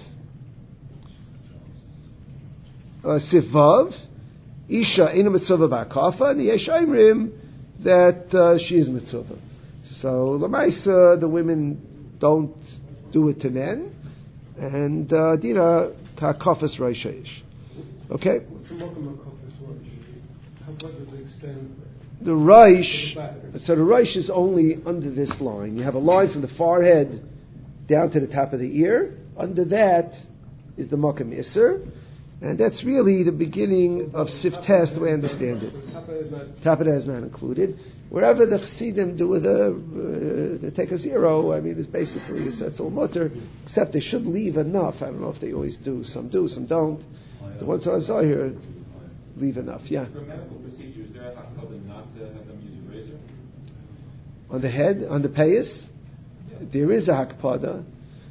Uh, Sivav, Isha ina mitzvah b'akafa, and the Yeshayimrim that uh, she is mitzvah. So l'maisa, the women don't do it to men, and uh, dina ka'kafas reisha ish. Okay. What's the mokum of kafas roish? How far does it extend? The Reish, so the Reish is only under this line. You have a line from the forehead down to the top of the ear. Under that is the Mokum Isser. And that's really the beginning of Sif Test, the way I understand it. Top of that is not included. Wherever the Chassidim do with a, uh, they take a zero, I mean, it's basically, it's, it's all mutter, except they should leave enough. I don't know if they always do. Some do, some don't. The ones I saw here leave enough, yeah. For medical procedures, is there a hakkadah not to have them use a razor? On the head, on the payas, yeah. There is a hakpada.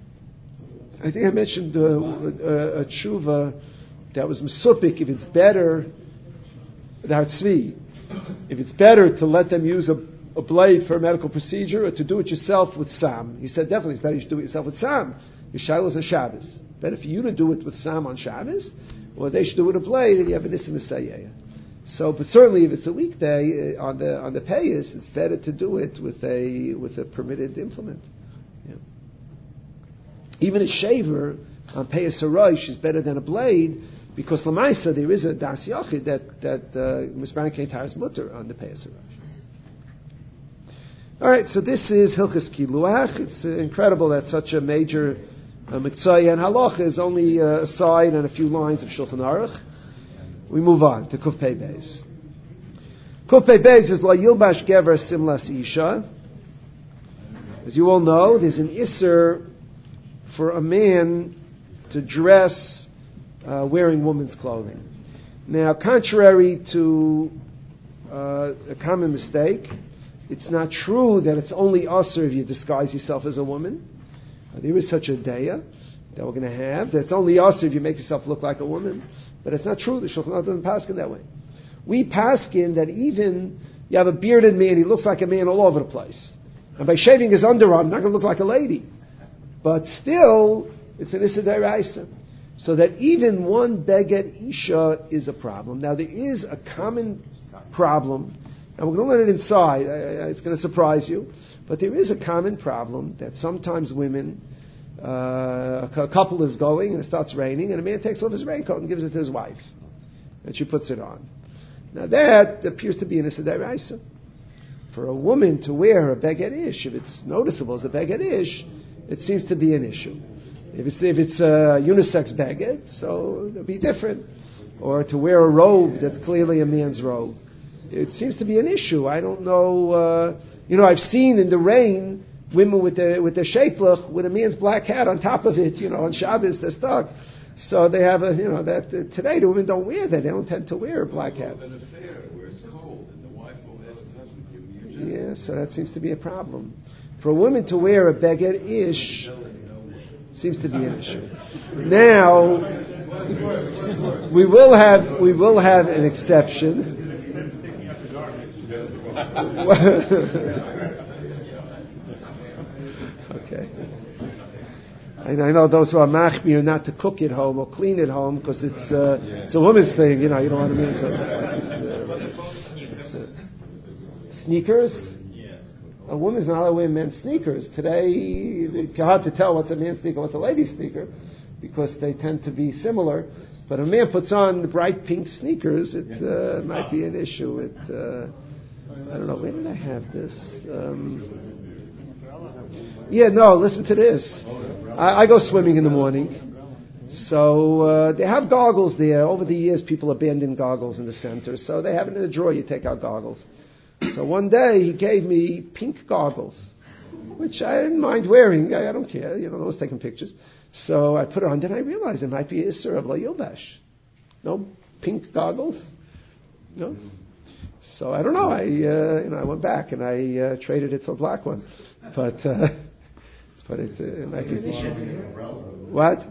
I think I mentioned uh, a, a tshuva that was mesupik. If it's better, the Hatzvi, if it's better to let them use a, a blade for a medical procedure or to do it yourself with Sam, he said definitely it's better you should do it yourself with Sam. Your shiloh's on Shabbos. Better for you to do it with Sam on Shabbos, or they should do it with a blade and you have a nisim Messiah. So, but certainly if it's a weekday uh, on the on the payas, it's better to do it with a with a permitted implement. Yeah. Even a shaver on payas harosh is better than a blade because lamaisa there is a das yachid that that misbaran kein taras mutter on the payas harosh. All right, so this is Hilchas Kiluach. It's uh, incredible that such a major uh, Miktzah and Halacha is only uh, a side and a few lines of Shulchan Aruch. We move on to Kuf Pei Beis. Kuf Pei Beis is La Yilbash Gever Simlas Isha. As you all know, there's an Isser for a man to dress uh, wearing woman's clothing. Now, contrary to uh, a common mistake, it's not true that it's only usher if you disguise yourself as a woman. Uh, there is such a daya that we're going to have. That it's only usher if you make yourself look like a woman. But it's not true. The Shulchan Aruch doesn't paskin that way. We paskin that even you have a bearded man, he looks like a man all over the place. And by shaving his underarm, not going to look like a lady. But still, it's an Issa D'Oraisa. So that even one Beged Isha is a problem. Now, there is a common problem, and we're going to learn it inside. It's going to surprise you. But there is a common problem that sometimes women, uh, a couple is going and it starts raining, and a man takes off his raincoat and gives it to his wife. And she puts it on. Now, that appears to be an Issa D'Oraisa. For a woman to wear a Beged Ish, if it's noticeable as a Beged Ish, it seems to be an issue. If it's if it's a unisex Beged, so it'll be different. Or to wear a robe that's clearly a man's robe. It seems to be an issue. I don't know. Uh, you know, I've seen in the rain women with the with the shapelach with a man's black hat on top of it. You know, on Shabbos they're stuck. So they have a you know that uh, today the women don't wear that. They don't tend to wear a black hat. An affair where it's cold and the wife will ask the husband, give me your jacket. Yeah, so that seems to be a problem. For a woman to wear a beged ish seems to be an issue. Now, we will have we will have an exception. Okay. And I know those who are machmir not to cook at home or clean at home because it's uh, it's a woman's thing. You know, you don't want to mean to. It's, uh, sneakers. A woman's not allowed to wear men's sneakers. Today, it's hard to tell what's a man's sneaker, what's a lady's sneaker, because they tend to be similar. But if a man puts on the bright pink sneakers, it uh, might be an issue. It, uh, I don't know, where did I have this? Um, yeah, no, listen to this. I, I go swimming in the morning. So uh, they have goggles there. Over the years, people abandoned goggles in the center. So they have it in the drawer. You take out goggles. So one day he gave me pink goggles, which I didn't mind wearing. I, I don't care, you know, I was taking pictures. So I put it on. Then I realized it might be Isser of La Yilbash. No pink goggles? No? So I don't know. I uh, you know I went back and I uh, traded it for a black one, but uh, but it, uh, it might be an issue. What?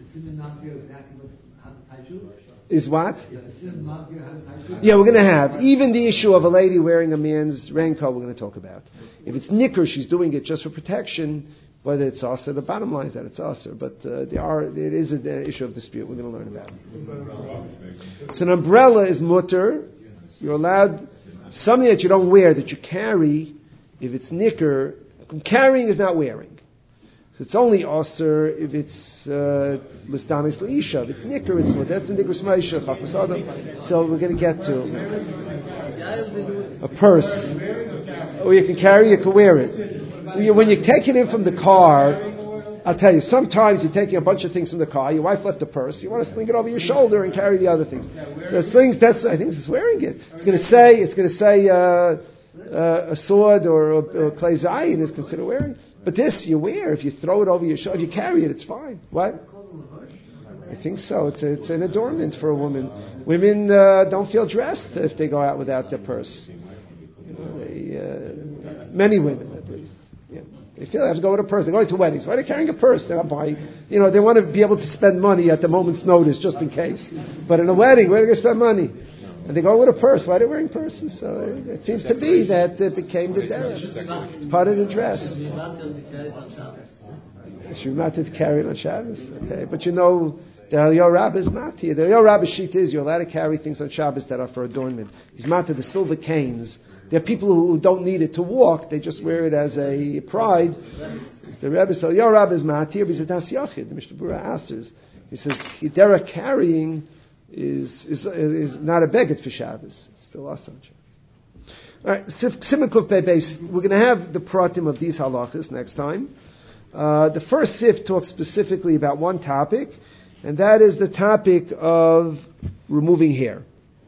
Is what? Yeah, we're going to have. Even the issue of a lady wearing a man's raincoat, we're going to talk about. If it's knicker, she's doing it just for protection, whether it's also, the bottom line is that it's also. But uh, there are, it is an issue of dispute. We're going to learn about it. So an umbrella is mutter. You're allowed something that you don't wear, that you carry, if it's knicker. Carrying is not wearing. So it's only osir if it's l'stamis leisha. If it's nicker, it's what that's the nicker smaisha chafas adam. So we're going to get to a purse, or you can carry, you can wear it. When you, when you take it in from the car, I'll tell you. Sometimes you're taking a bunch of things from the car. Your wife left a purse. You want to sling it over your shoulder and carry the other things. The slings. That's I think it's wearing it. It's going to say. It's going to say uh, uh, a sword or, or, or clay zayin is considered wearing. But this you wear. If you throw it over your shoulder, if you carry it, it's fine. What? I think so. It's a, it's an adornment for a woman. Women uh, don't feel dressed if they go out without their purse. You know, they, uh, many women, at least. Yeah. They feel they have to go with a purse. They're going to weddings. Why are they carrying a purse? They're not buying. You know, they want to be able to spend money at the moment's notice, just in case. But in a wedding, where are they going to spend money? And they go with a purse. Why are they wearing purses? So it, it seems to be that it became the derech. It's part of the dress. Should be matter to carry it on Shabbos. Okay, but you know, the Eliyah Rabbah is not here. The Eliyah Rabbah sheet is you're allowed to carry things on Shabbos that are for adornment. He's matter the silver canes. There are people who don't need it to walk; they just wear it as a pride. The Rebbe says Eliyah Rabbah is matir because it's das yachid. The Mishnah Berurah answers. He says derech carrying is is is not a beged for Shabbos. It's still us on Shabbos. All right, Simon Kuf Beis. We're going to have the pratim of these halachas next time. Uh, the first sif talks specifically about one topic, and that is the topic of removing hair.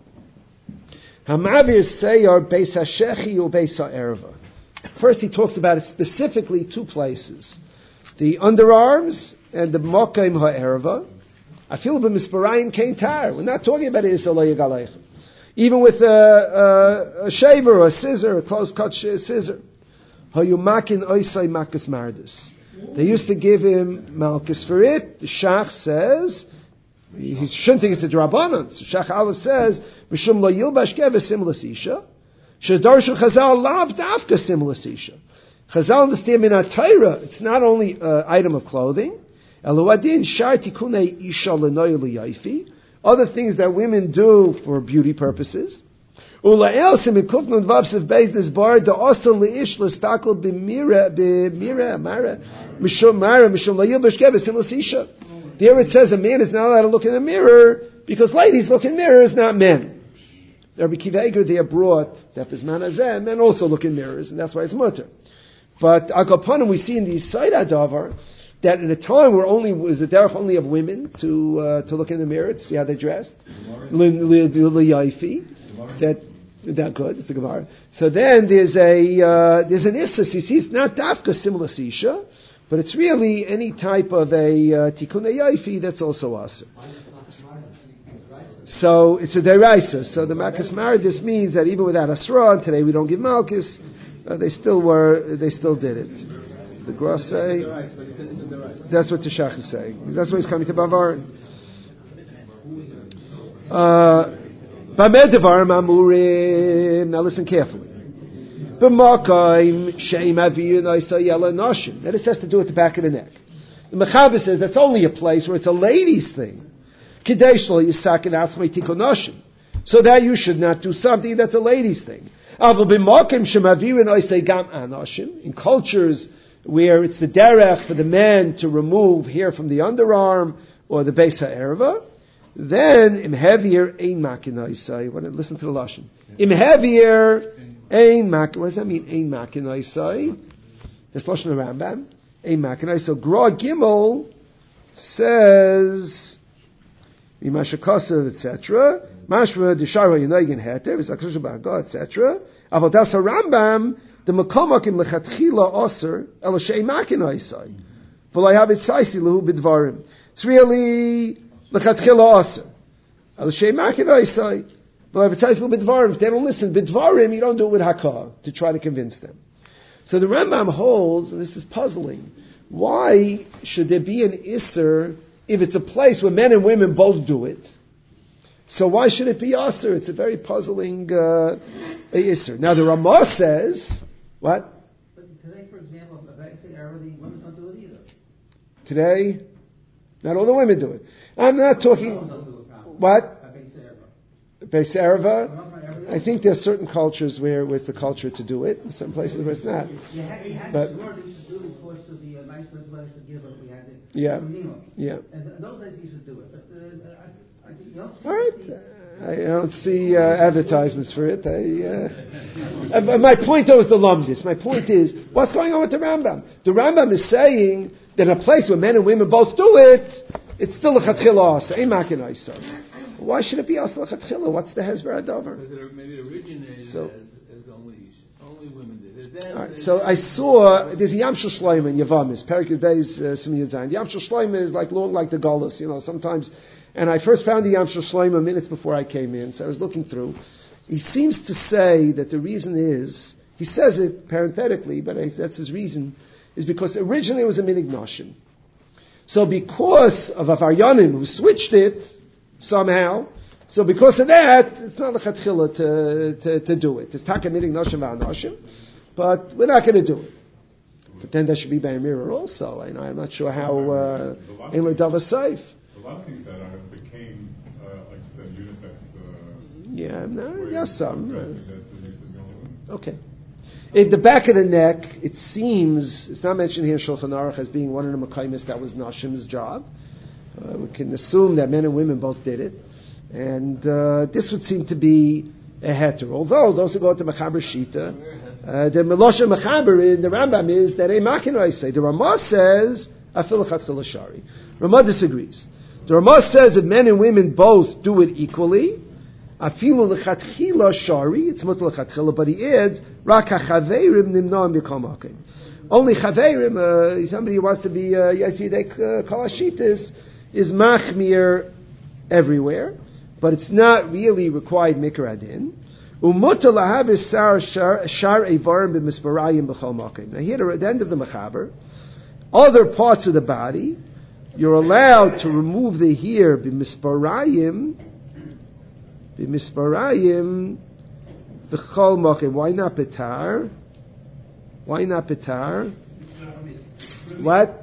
Hamavir Seyar Beis HaShechi or Beis HaErva. First, he talks about it specifically two places: the underarms and the Mokaim HaErva. I feel the Misparayim Kain Tar. We're not talking about Isra Lo Yigaleichem. Even with a, a, a shaver or a scissor, a close cut scissor. Hayumakin Oisai Makas Mardis. They used to give him Malchus for it. The Shach says, he shouldn't think it's a Drabanan. So Shach Aleph says, Mishum Lo Yilbash Geva Simlas Isha. Shadarshu Chazal Lav Dafka Simlas Isha. Chazal understand in Torah, it's not only an item of clothing. Eluadin Shar Tikunei Isha Lenoy Liyafi. Other things that women do for beauty purposes. Ula Elsim in Kufnun Vavsiv Beis this bar the also leish l'stakol b'mira b'mira mara mishum mara mishum layil b'shkeves simlasisha. There it says a man is not allowed to look in the mirror because ladies look in mirrors, not men. Rabbi Kiva Eger there brought that Bizman Hazeh men also look in mirrors, and that's why it's mutter. But Akapanim we see in the Side Adavar that in a time where only was the derech only of women to uh, to look in the mirror to see how they dressed. That that good. It's a Gemara. So then there's a uh, there's an issa. You see, it's not dafka similar isha, but it's really any type of a tikkun yaifi that's also asa. So it's a deraisa. So the makas maradis means that even without asra, today we don't give malchus. Uh, they still were. They still did it. The Gross say. That's what the Shach is saying. That's what he's coming to Bavarin. Uh, now listen carefully. That it has to do with the back of the neck. The Mechaber says that's only a place where it's a lady's thing. So that you should not do something that's a lady's thing. In cultures where it's the derech for the man to remove hair from the underarm or the Beis HaErva, then im heavier ein makinaisai. Listen to the lashon. Im heavier ein mak. What does that mean? Ein makinaisai. This lashon of Rambam. Ein makinaisai. So Gra Gimel says Mimashakasav et cetera. Mashma deshara yinaygen heter. V'zakshusha ba'aga et cetera. Aval das Rambam the makomakim lechatchila oser el she'ein makinaisai. V'lo yav et saisi lehu b'dvarim. It's really lechatchila aser. Al she'ein makinaisai. But if it's b'dvarim, if they don't listen, b'dvarim, you don't do it with hakah to try to convince them. So the Rambam holds, and this is puzzling, why should there be an iser if it's a place where men and women both do it? So why should it be aser? It's a very puzzling uh, iser. Now the Ramah says, what? But today, for example, if I say early, women don't do it either. Today, not all the women do it. I'm not talking. What? Beis Erva. I think there are certain cultures where it's the culture to do it. In some places where it's not. You had, you had but, to do because of the uh, nice letters to give us. We had it. Yeah. Yeah. And those days used to do it. But uh, I, I think you don't see all right. I don't see uh, advertisements for it. I, uh, uh, my point though is the lumdis. My point is, what's going on with the Rambam? The Rambam is saying that in a place where men and women both do it, it's still a chatchila asa. Why should it be asa l'chatchila? What's the hezber adover? Because it, maybe it originated so, as, as only only women did it. Then, all right, so I saw there's a Yamshel Shloim in Yavamis, Perikut Beis Simin Zayin. Yamshel Shloim is like long like the Golas, you know. Sometimes, and I first found the Yamshel Shloim minutes before I came in, so I was looking through. He seems to say that the reason is he says it parenthetically, but I, that's his reason is because originally it was a minig noshim. So because of Avaryanim who switched it somehow, so because of that, it's not a chatchila to, to, to do it. It's taka minig noshim v'anoshim, but we're not going to do it. But then there should be by a mirror also. I know, I'm not sure how in the Dava Saif. A lot of things that are, became, uh, like you said, unisex. Uh, yeah, no, yes, some. Uh, okay. In the back of the neck, it seems, it's not mentioned here in Shulchan Aruch as being one of the Mekaymis that was Nashim's job. Uh, we can assume that men and women both did it. And uh, this would seem to be a heter. Although, those who go to Mechaber Shita, uh, the Melosha Mechaber in the Rambam is that a Makinoi say. The Ramah says, Afil Chatchila Shari. Ramah disagrees. The Ramah says that men and women both do it equally. Afilu lechatchila shari, it's mutal lechatchila, but he adds, rak ha'chaveirim nimnoim b'kol makom. Only chaveirim, uh, somebody who wants to be yatzidek kol hashitas, is machmir everywhere, but it's not really required mikra adin. Umutal lahabis sar shar evarim b'misparayim b'chol makom. Now here at the end of the mechaber, other parts of the body, you're allowed to remove the hair b'misparayim, B'misparayim b'chol makom. Why not betar? Why not betar? What?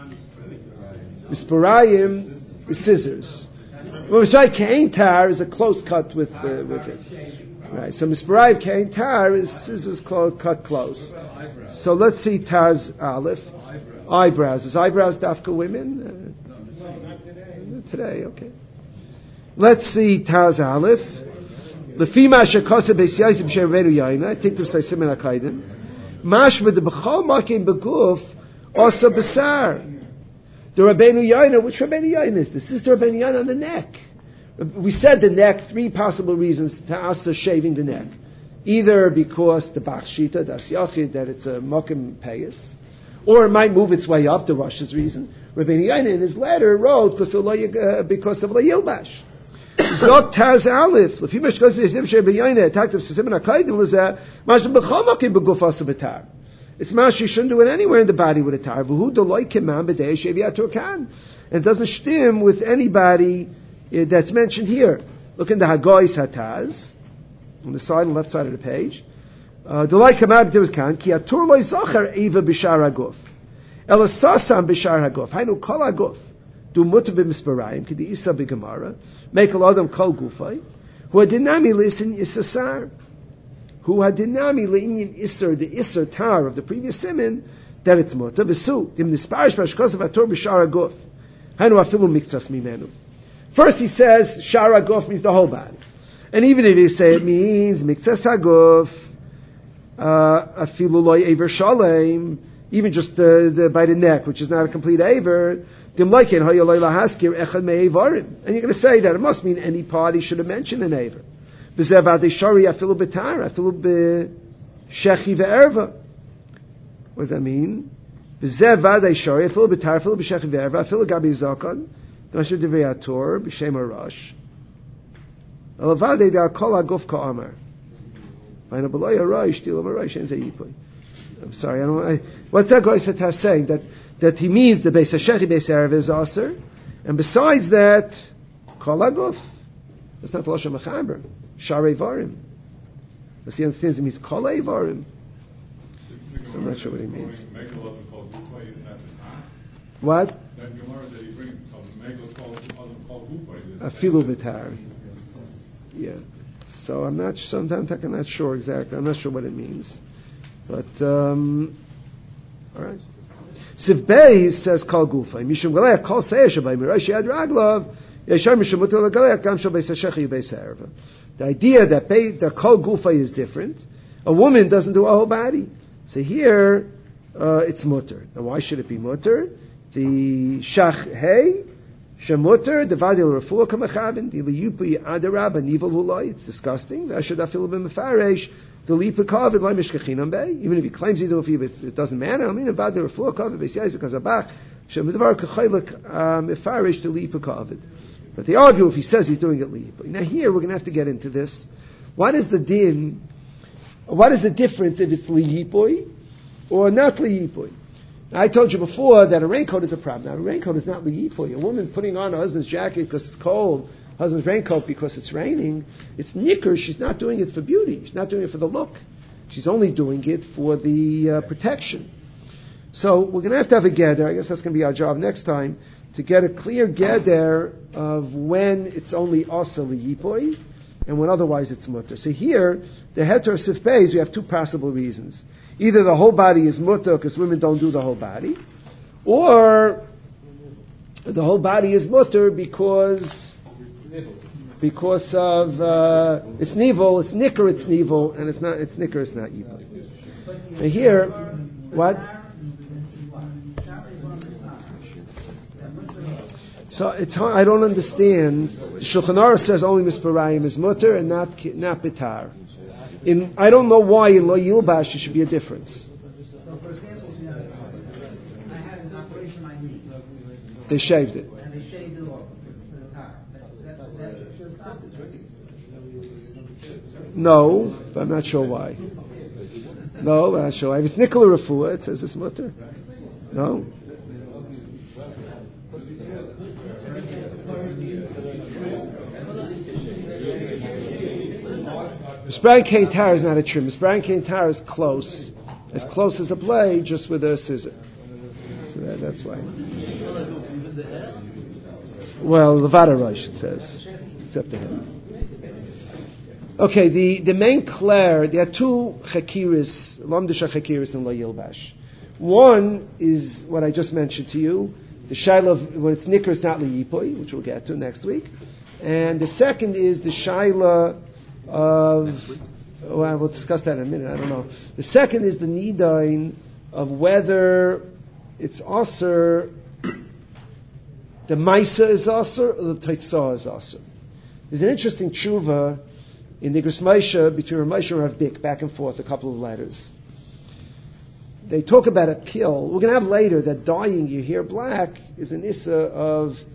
Misparayim is scissors. Well, Misparayim kein tar is a close cut with uh, with it. Right. So Misparayim kein tar is scissors close, cut close. So let's see Taz Aleph. Eyebrows. Is eyebrows dafka women? Uh, today, okay. Let's see Taz Aleph. Lefima shekasa b'siyayim sherevedu yayna. Take this like simin akaydin. Mashma de b'chol makim beguf also besar. The Rabbeinu Yayna. Which Rabbeinu Yayna is this? This is the Rabbeinu Yayna on the neck. We said the neck. Three possible reasons to us shaving the neck. Either because the bachshita das yachid that it's a makim payas, or it might move its way up. The Rosh's reason. Rabbeinu Yayna in his letter wrote because of la yilbash. Zok Taz Aleph. If you must go to the Zim Shebeyoyne, attacked of Sisim Akaidim was that Mash B'chomakim B'gufas B'tar. It's Mash you shouldn't do it anywhere in the body with a tar. V'hu Deloy Kimam B'dei Sheviatur Kan. And it doesn't stim with anybody uh, that's mentioned here. Look in the Hagoyis Hataz on the side, on the left side of the page. Deloy Kimam B'dei Kan Ki Atur Loy Zocher Eva B'Shar Haguf. Ela Sasam B'Shar Haguf. Hainu Kol Haguf. Do mutter b'misparayim ki di isa b'gemara make a lot of kol gufay who hadinami listen isasar who hadinami le'inyin iser the iser tar of the previous simin that it's mutter v'su dim nisparish b'ashkos v'ator b'shar haguf hanu afilu miktas mimenu. First he says shar haguf means the whole body, and even if he say it means miktas haguf afilu loy aver shalem, even just the, the by the neck, which is not a complete aver. And you're going to say that it must mean any party should have mentioned an aver. What does that mean? I'm sorry, I don't. I, what's that guy saying? That that he means the Beis Hashechi Beis Erev is aser, and besides that, Kol Haguf. That's not Lashon Mechaber. Sharei Varim. Does he understand? It means Kol Varim. So I'm not sure what he means. What? Afilu B'tar. Yeah. So I'm not. Sometimes I'm not sure exactly. I'm not sure what it means. But um, all right. Siv Beis says Kol Gufay. Mishum Galech Kol Seish Shabay Mirash Yad Raglav Yeshar Mishum Mutal Galech Gam Shal Beis Hashechi Beis Ereva. The idea that the Kol Gufay is different. A woman doesn't do a whole body. So here uh, it's mutter. Now why should it be mutter? The Shach Hey Shemutter the Vadil Refuah Kamachavin the Liyupi Adarab and Nivel Hulai. It's disgusting. Vashad Afil Ben Mefaresh. Even if he claims he do it, it doesn't matter. I mean, about the refuah kavid b'siyayis kazabach shemidvar kachaylik mefarish to lipa kavid. But they argue if he says he's doing it lipa. Now here we're going to have to get into this. What is the din? What is the difference if it's liyipoi or not liyipoi? I told you before that a raincoat is a problem. Now a raincoat is not liyipoi. A woman putting on her husband's jacket because it's cold. Husband's raincoat because it's raining, it's nicker. She's not doing it for beauty. She's not doing it for the look. She's only doing it for the uh, protection. So we're going to have to have a gather. I guess that's going to be our job next time, to get a clear gather of when it's only asa liyipoi and when otherwise it's mutter. So here, the heter sif beis, we have two possible reasons. Either the whole body is mutter because women don't do the whole body, or the whole body is mutter because Because of uh, it's nivel, it's nicker, it's nivel, and it's not. It's nicker, it's not yibul. And here, what? So it's hard, I don't understand. Shulchan Aruch says only misparayim is mutter and not not bitar. In I don't know why in lo yilbash there should be a difference. They shaved it. No, but I'm not sure why. No, I'm not sure why. If it's Nikola Refuah, it says it's mutter. No. Sprang Kain Tar is not a trim. Sprang Kain Tar is close. As close as a blade, just with a scissor. So that, that's why. Well, Levada Rosh, it says. Except the head. Okay, the, the main Claire, there are two Chakiris, Lamdusha Chakiris and Lo Yilbash. One is what I just mentioned to you, the Shaila of when it's Nicker, it's not Liyipoi, which we'll get to next week. And the second is the Shaila of, well, we'll discuss that in a minute, I don't know. The second is the Nidain of whether it's Aser, the Maisa is Aser, or the Teitzah is Aser. There's an interesting tshuva in the Igros Moshe between Rav Moshe and Rav Bick, back and forth, a couple of letters. They talk about a pill. We're going to have later that dyeing your hair black is an issa of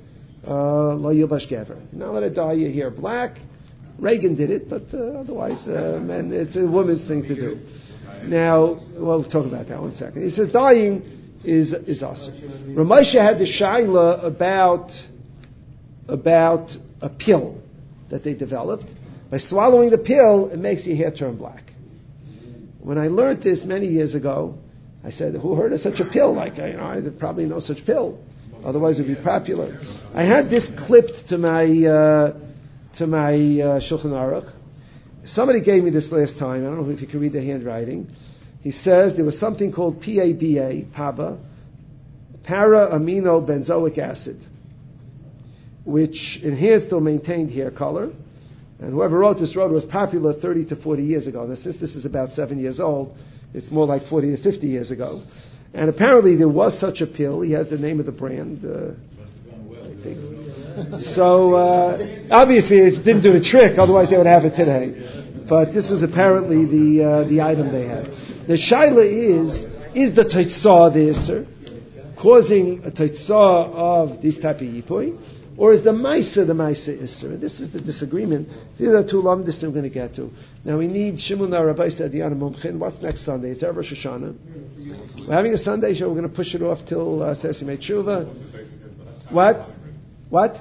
lo yilbash gever. You're not allowed to dye your hair black. Reagan did it, but uh, otherwise, uh, men, it's a woman's thing to do. Now, we'll talk about that one second. He says dyeing is is awesome. Ramosha had the shaila about about a pill that they developed. By swallowing the pill, it makes your hair turn black. When I learned this many years ago, I said, "Who heard of such a pill? Like, you know, I probably know such pill. Otherwise, it would be popular." I had this clipped to my uh, to my uh, Shulchan Aruch. Somebody gave me this last time. I don't know if you can read the handwriting. He says there was something called P A B A, P A B A, para-amino benzoic acid, which enhanced or maintained hair color. And whoever wrote this wrote it was popular thirty to forty years ago. Now, since this is about seven years old, it's more like forty to fifty years ago. And apparently there was such a pill. He has the name of the brand. Uh, I think. So, uh, obviously it didn't do the trick, otherwise they would have it today. But this is apparently the uh, the item they had. The shaila is, is the teitzah the isser, causing a teitzah of this type of yipui, or is the maisa the maisa isser? And this is the disagreement. These are the two lamdis we're going to get to. Now we need Shimon Rabbi Sadiana Mumchin. What's next Sunday? It's Erev Rosh Hashanah. We're having a Sunday show. We're going to push it off till uh, Sesi Mei Tshuva. What? What?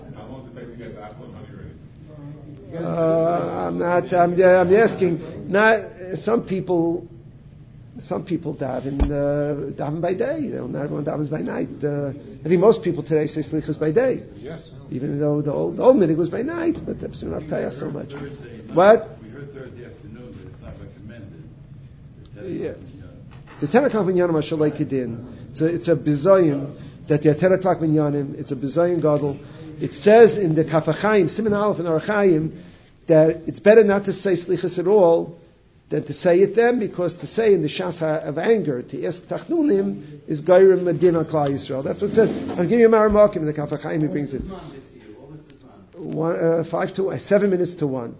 Uh, I'm not. I'm, I'm asking. Not some people. Some people daven uh, daven by day. You know, not everyone davens by night. Uh, I think most people today say slichas by day. Yes. Even though the old the old minhag was by night, but that's not payah so much. What? We heard Thursday afternoon that it's not recommended. Yeah. The ten o'clock minyanim are shalei kedin. So it's a bizayin that the ten o'clock minyanim. It's a bizayin gadol. It says in the Kaf HaChaim, Siman Aleph and Arachayim, that it's better not to say slichas at all than to say it then, because to say in the shas of anger, to ask tachnunim, is gairim medin al Klal Yisrael. That's what it says. I'll give you a Maramakim in the Kaf HaChaim, he brings it. One, uh, five to, uh, seven minutes to one.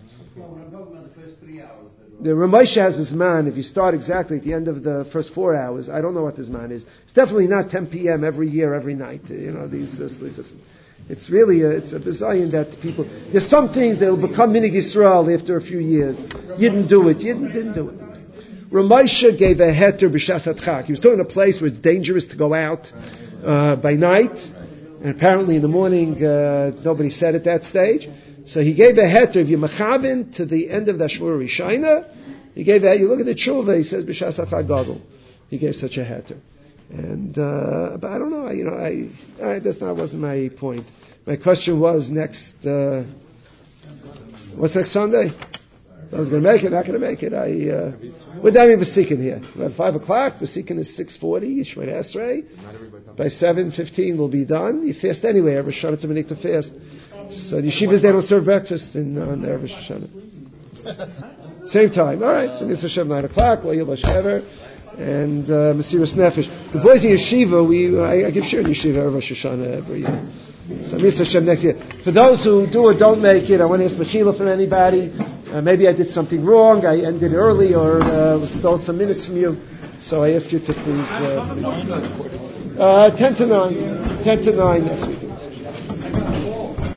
The Ramosha has his man, if you start exactly at the end of the first four hours, I don't know what his man is. It's definitely not ten p.m. every year, every night, you know, these uh, slichas. It's really a, it's a bizayin that people. There's some things that will become minig Yisrael after a few years. You didn't do it. You didn't, didn't do it. Ramosha gave a heter b'shas atchak. He was talking in a place where it's dangerous to go out uh, by night, and apparently in the morning uh, nobody said at that stage. So he gave a heter of Yemachavin to the end of the Shmur Rishayna. He gave that. You look at the tshuva. He says b'shas atchak gadol. He gave such a heter. And uh, but I don't know. You know, I, I that's not wasn't my point. My question was next. Uh, what's next Sunday? I was going to make it. Not going to make it. I. Uh, what time is Vasikin here? About five o'clock. Vasikin is six forty. Yishmei Esrei. By seven fifteen we'll be done. You fast anyway. Every Shana to make to fast. So the yeshivas they don't serve breakfast in uh, on every Shana. Same time. All right. So this is nine o'clock. Lo Yilbash Ever. And uh, Mesiras Nefesh. The boys in yeshiva, we I, I give shir in yeshiva every Rosh Hashanah every year. So Mister Hashem next year. For those who do or don't make it, I want to ask Mechila from anybody. Uh, maybe I did something wrong. I ended early or uh, stole some minutes from you. So I ask you to please. Uh, please. Uh, ten to nine. Ten to nine next week.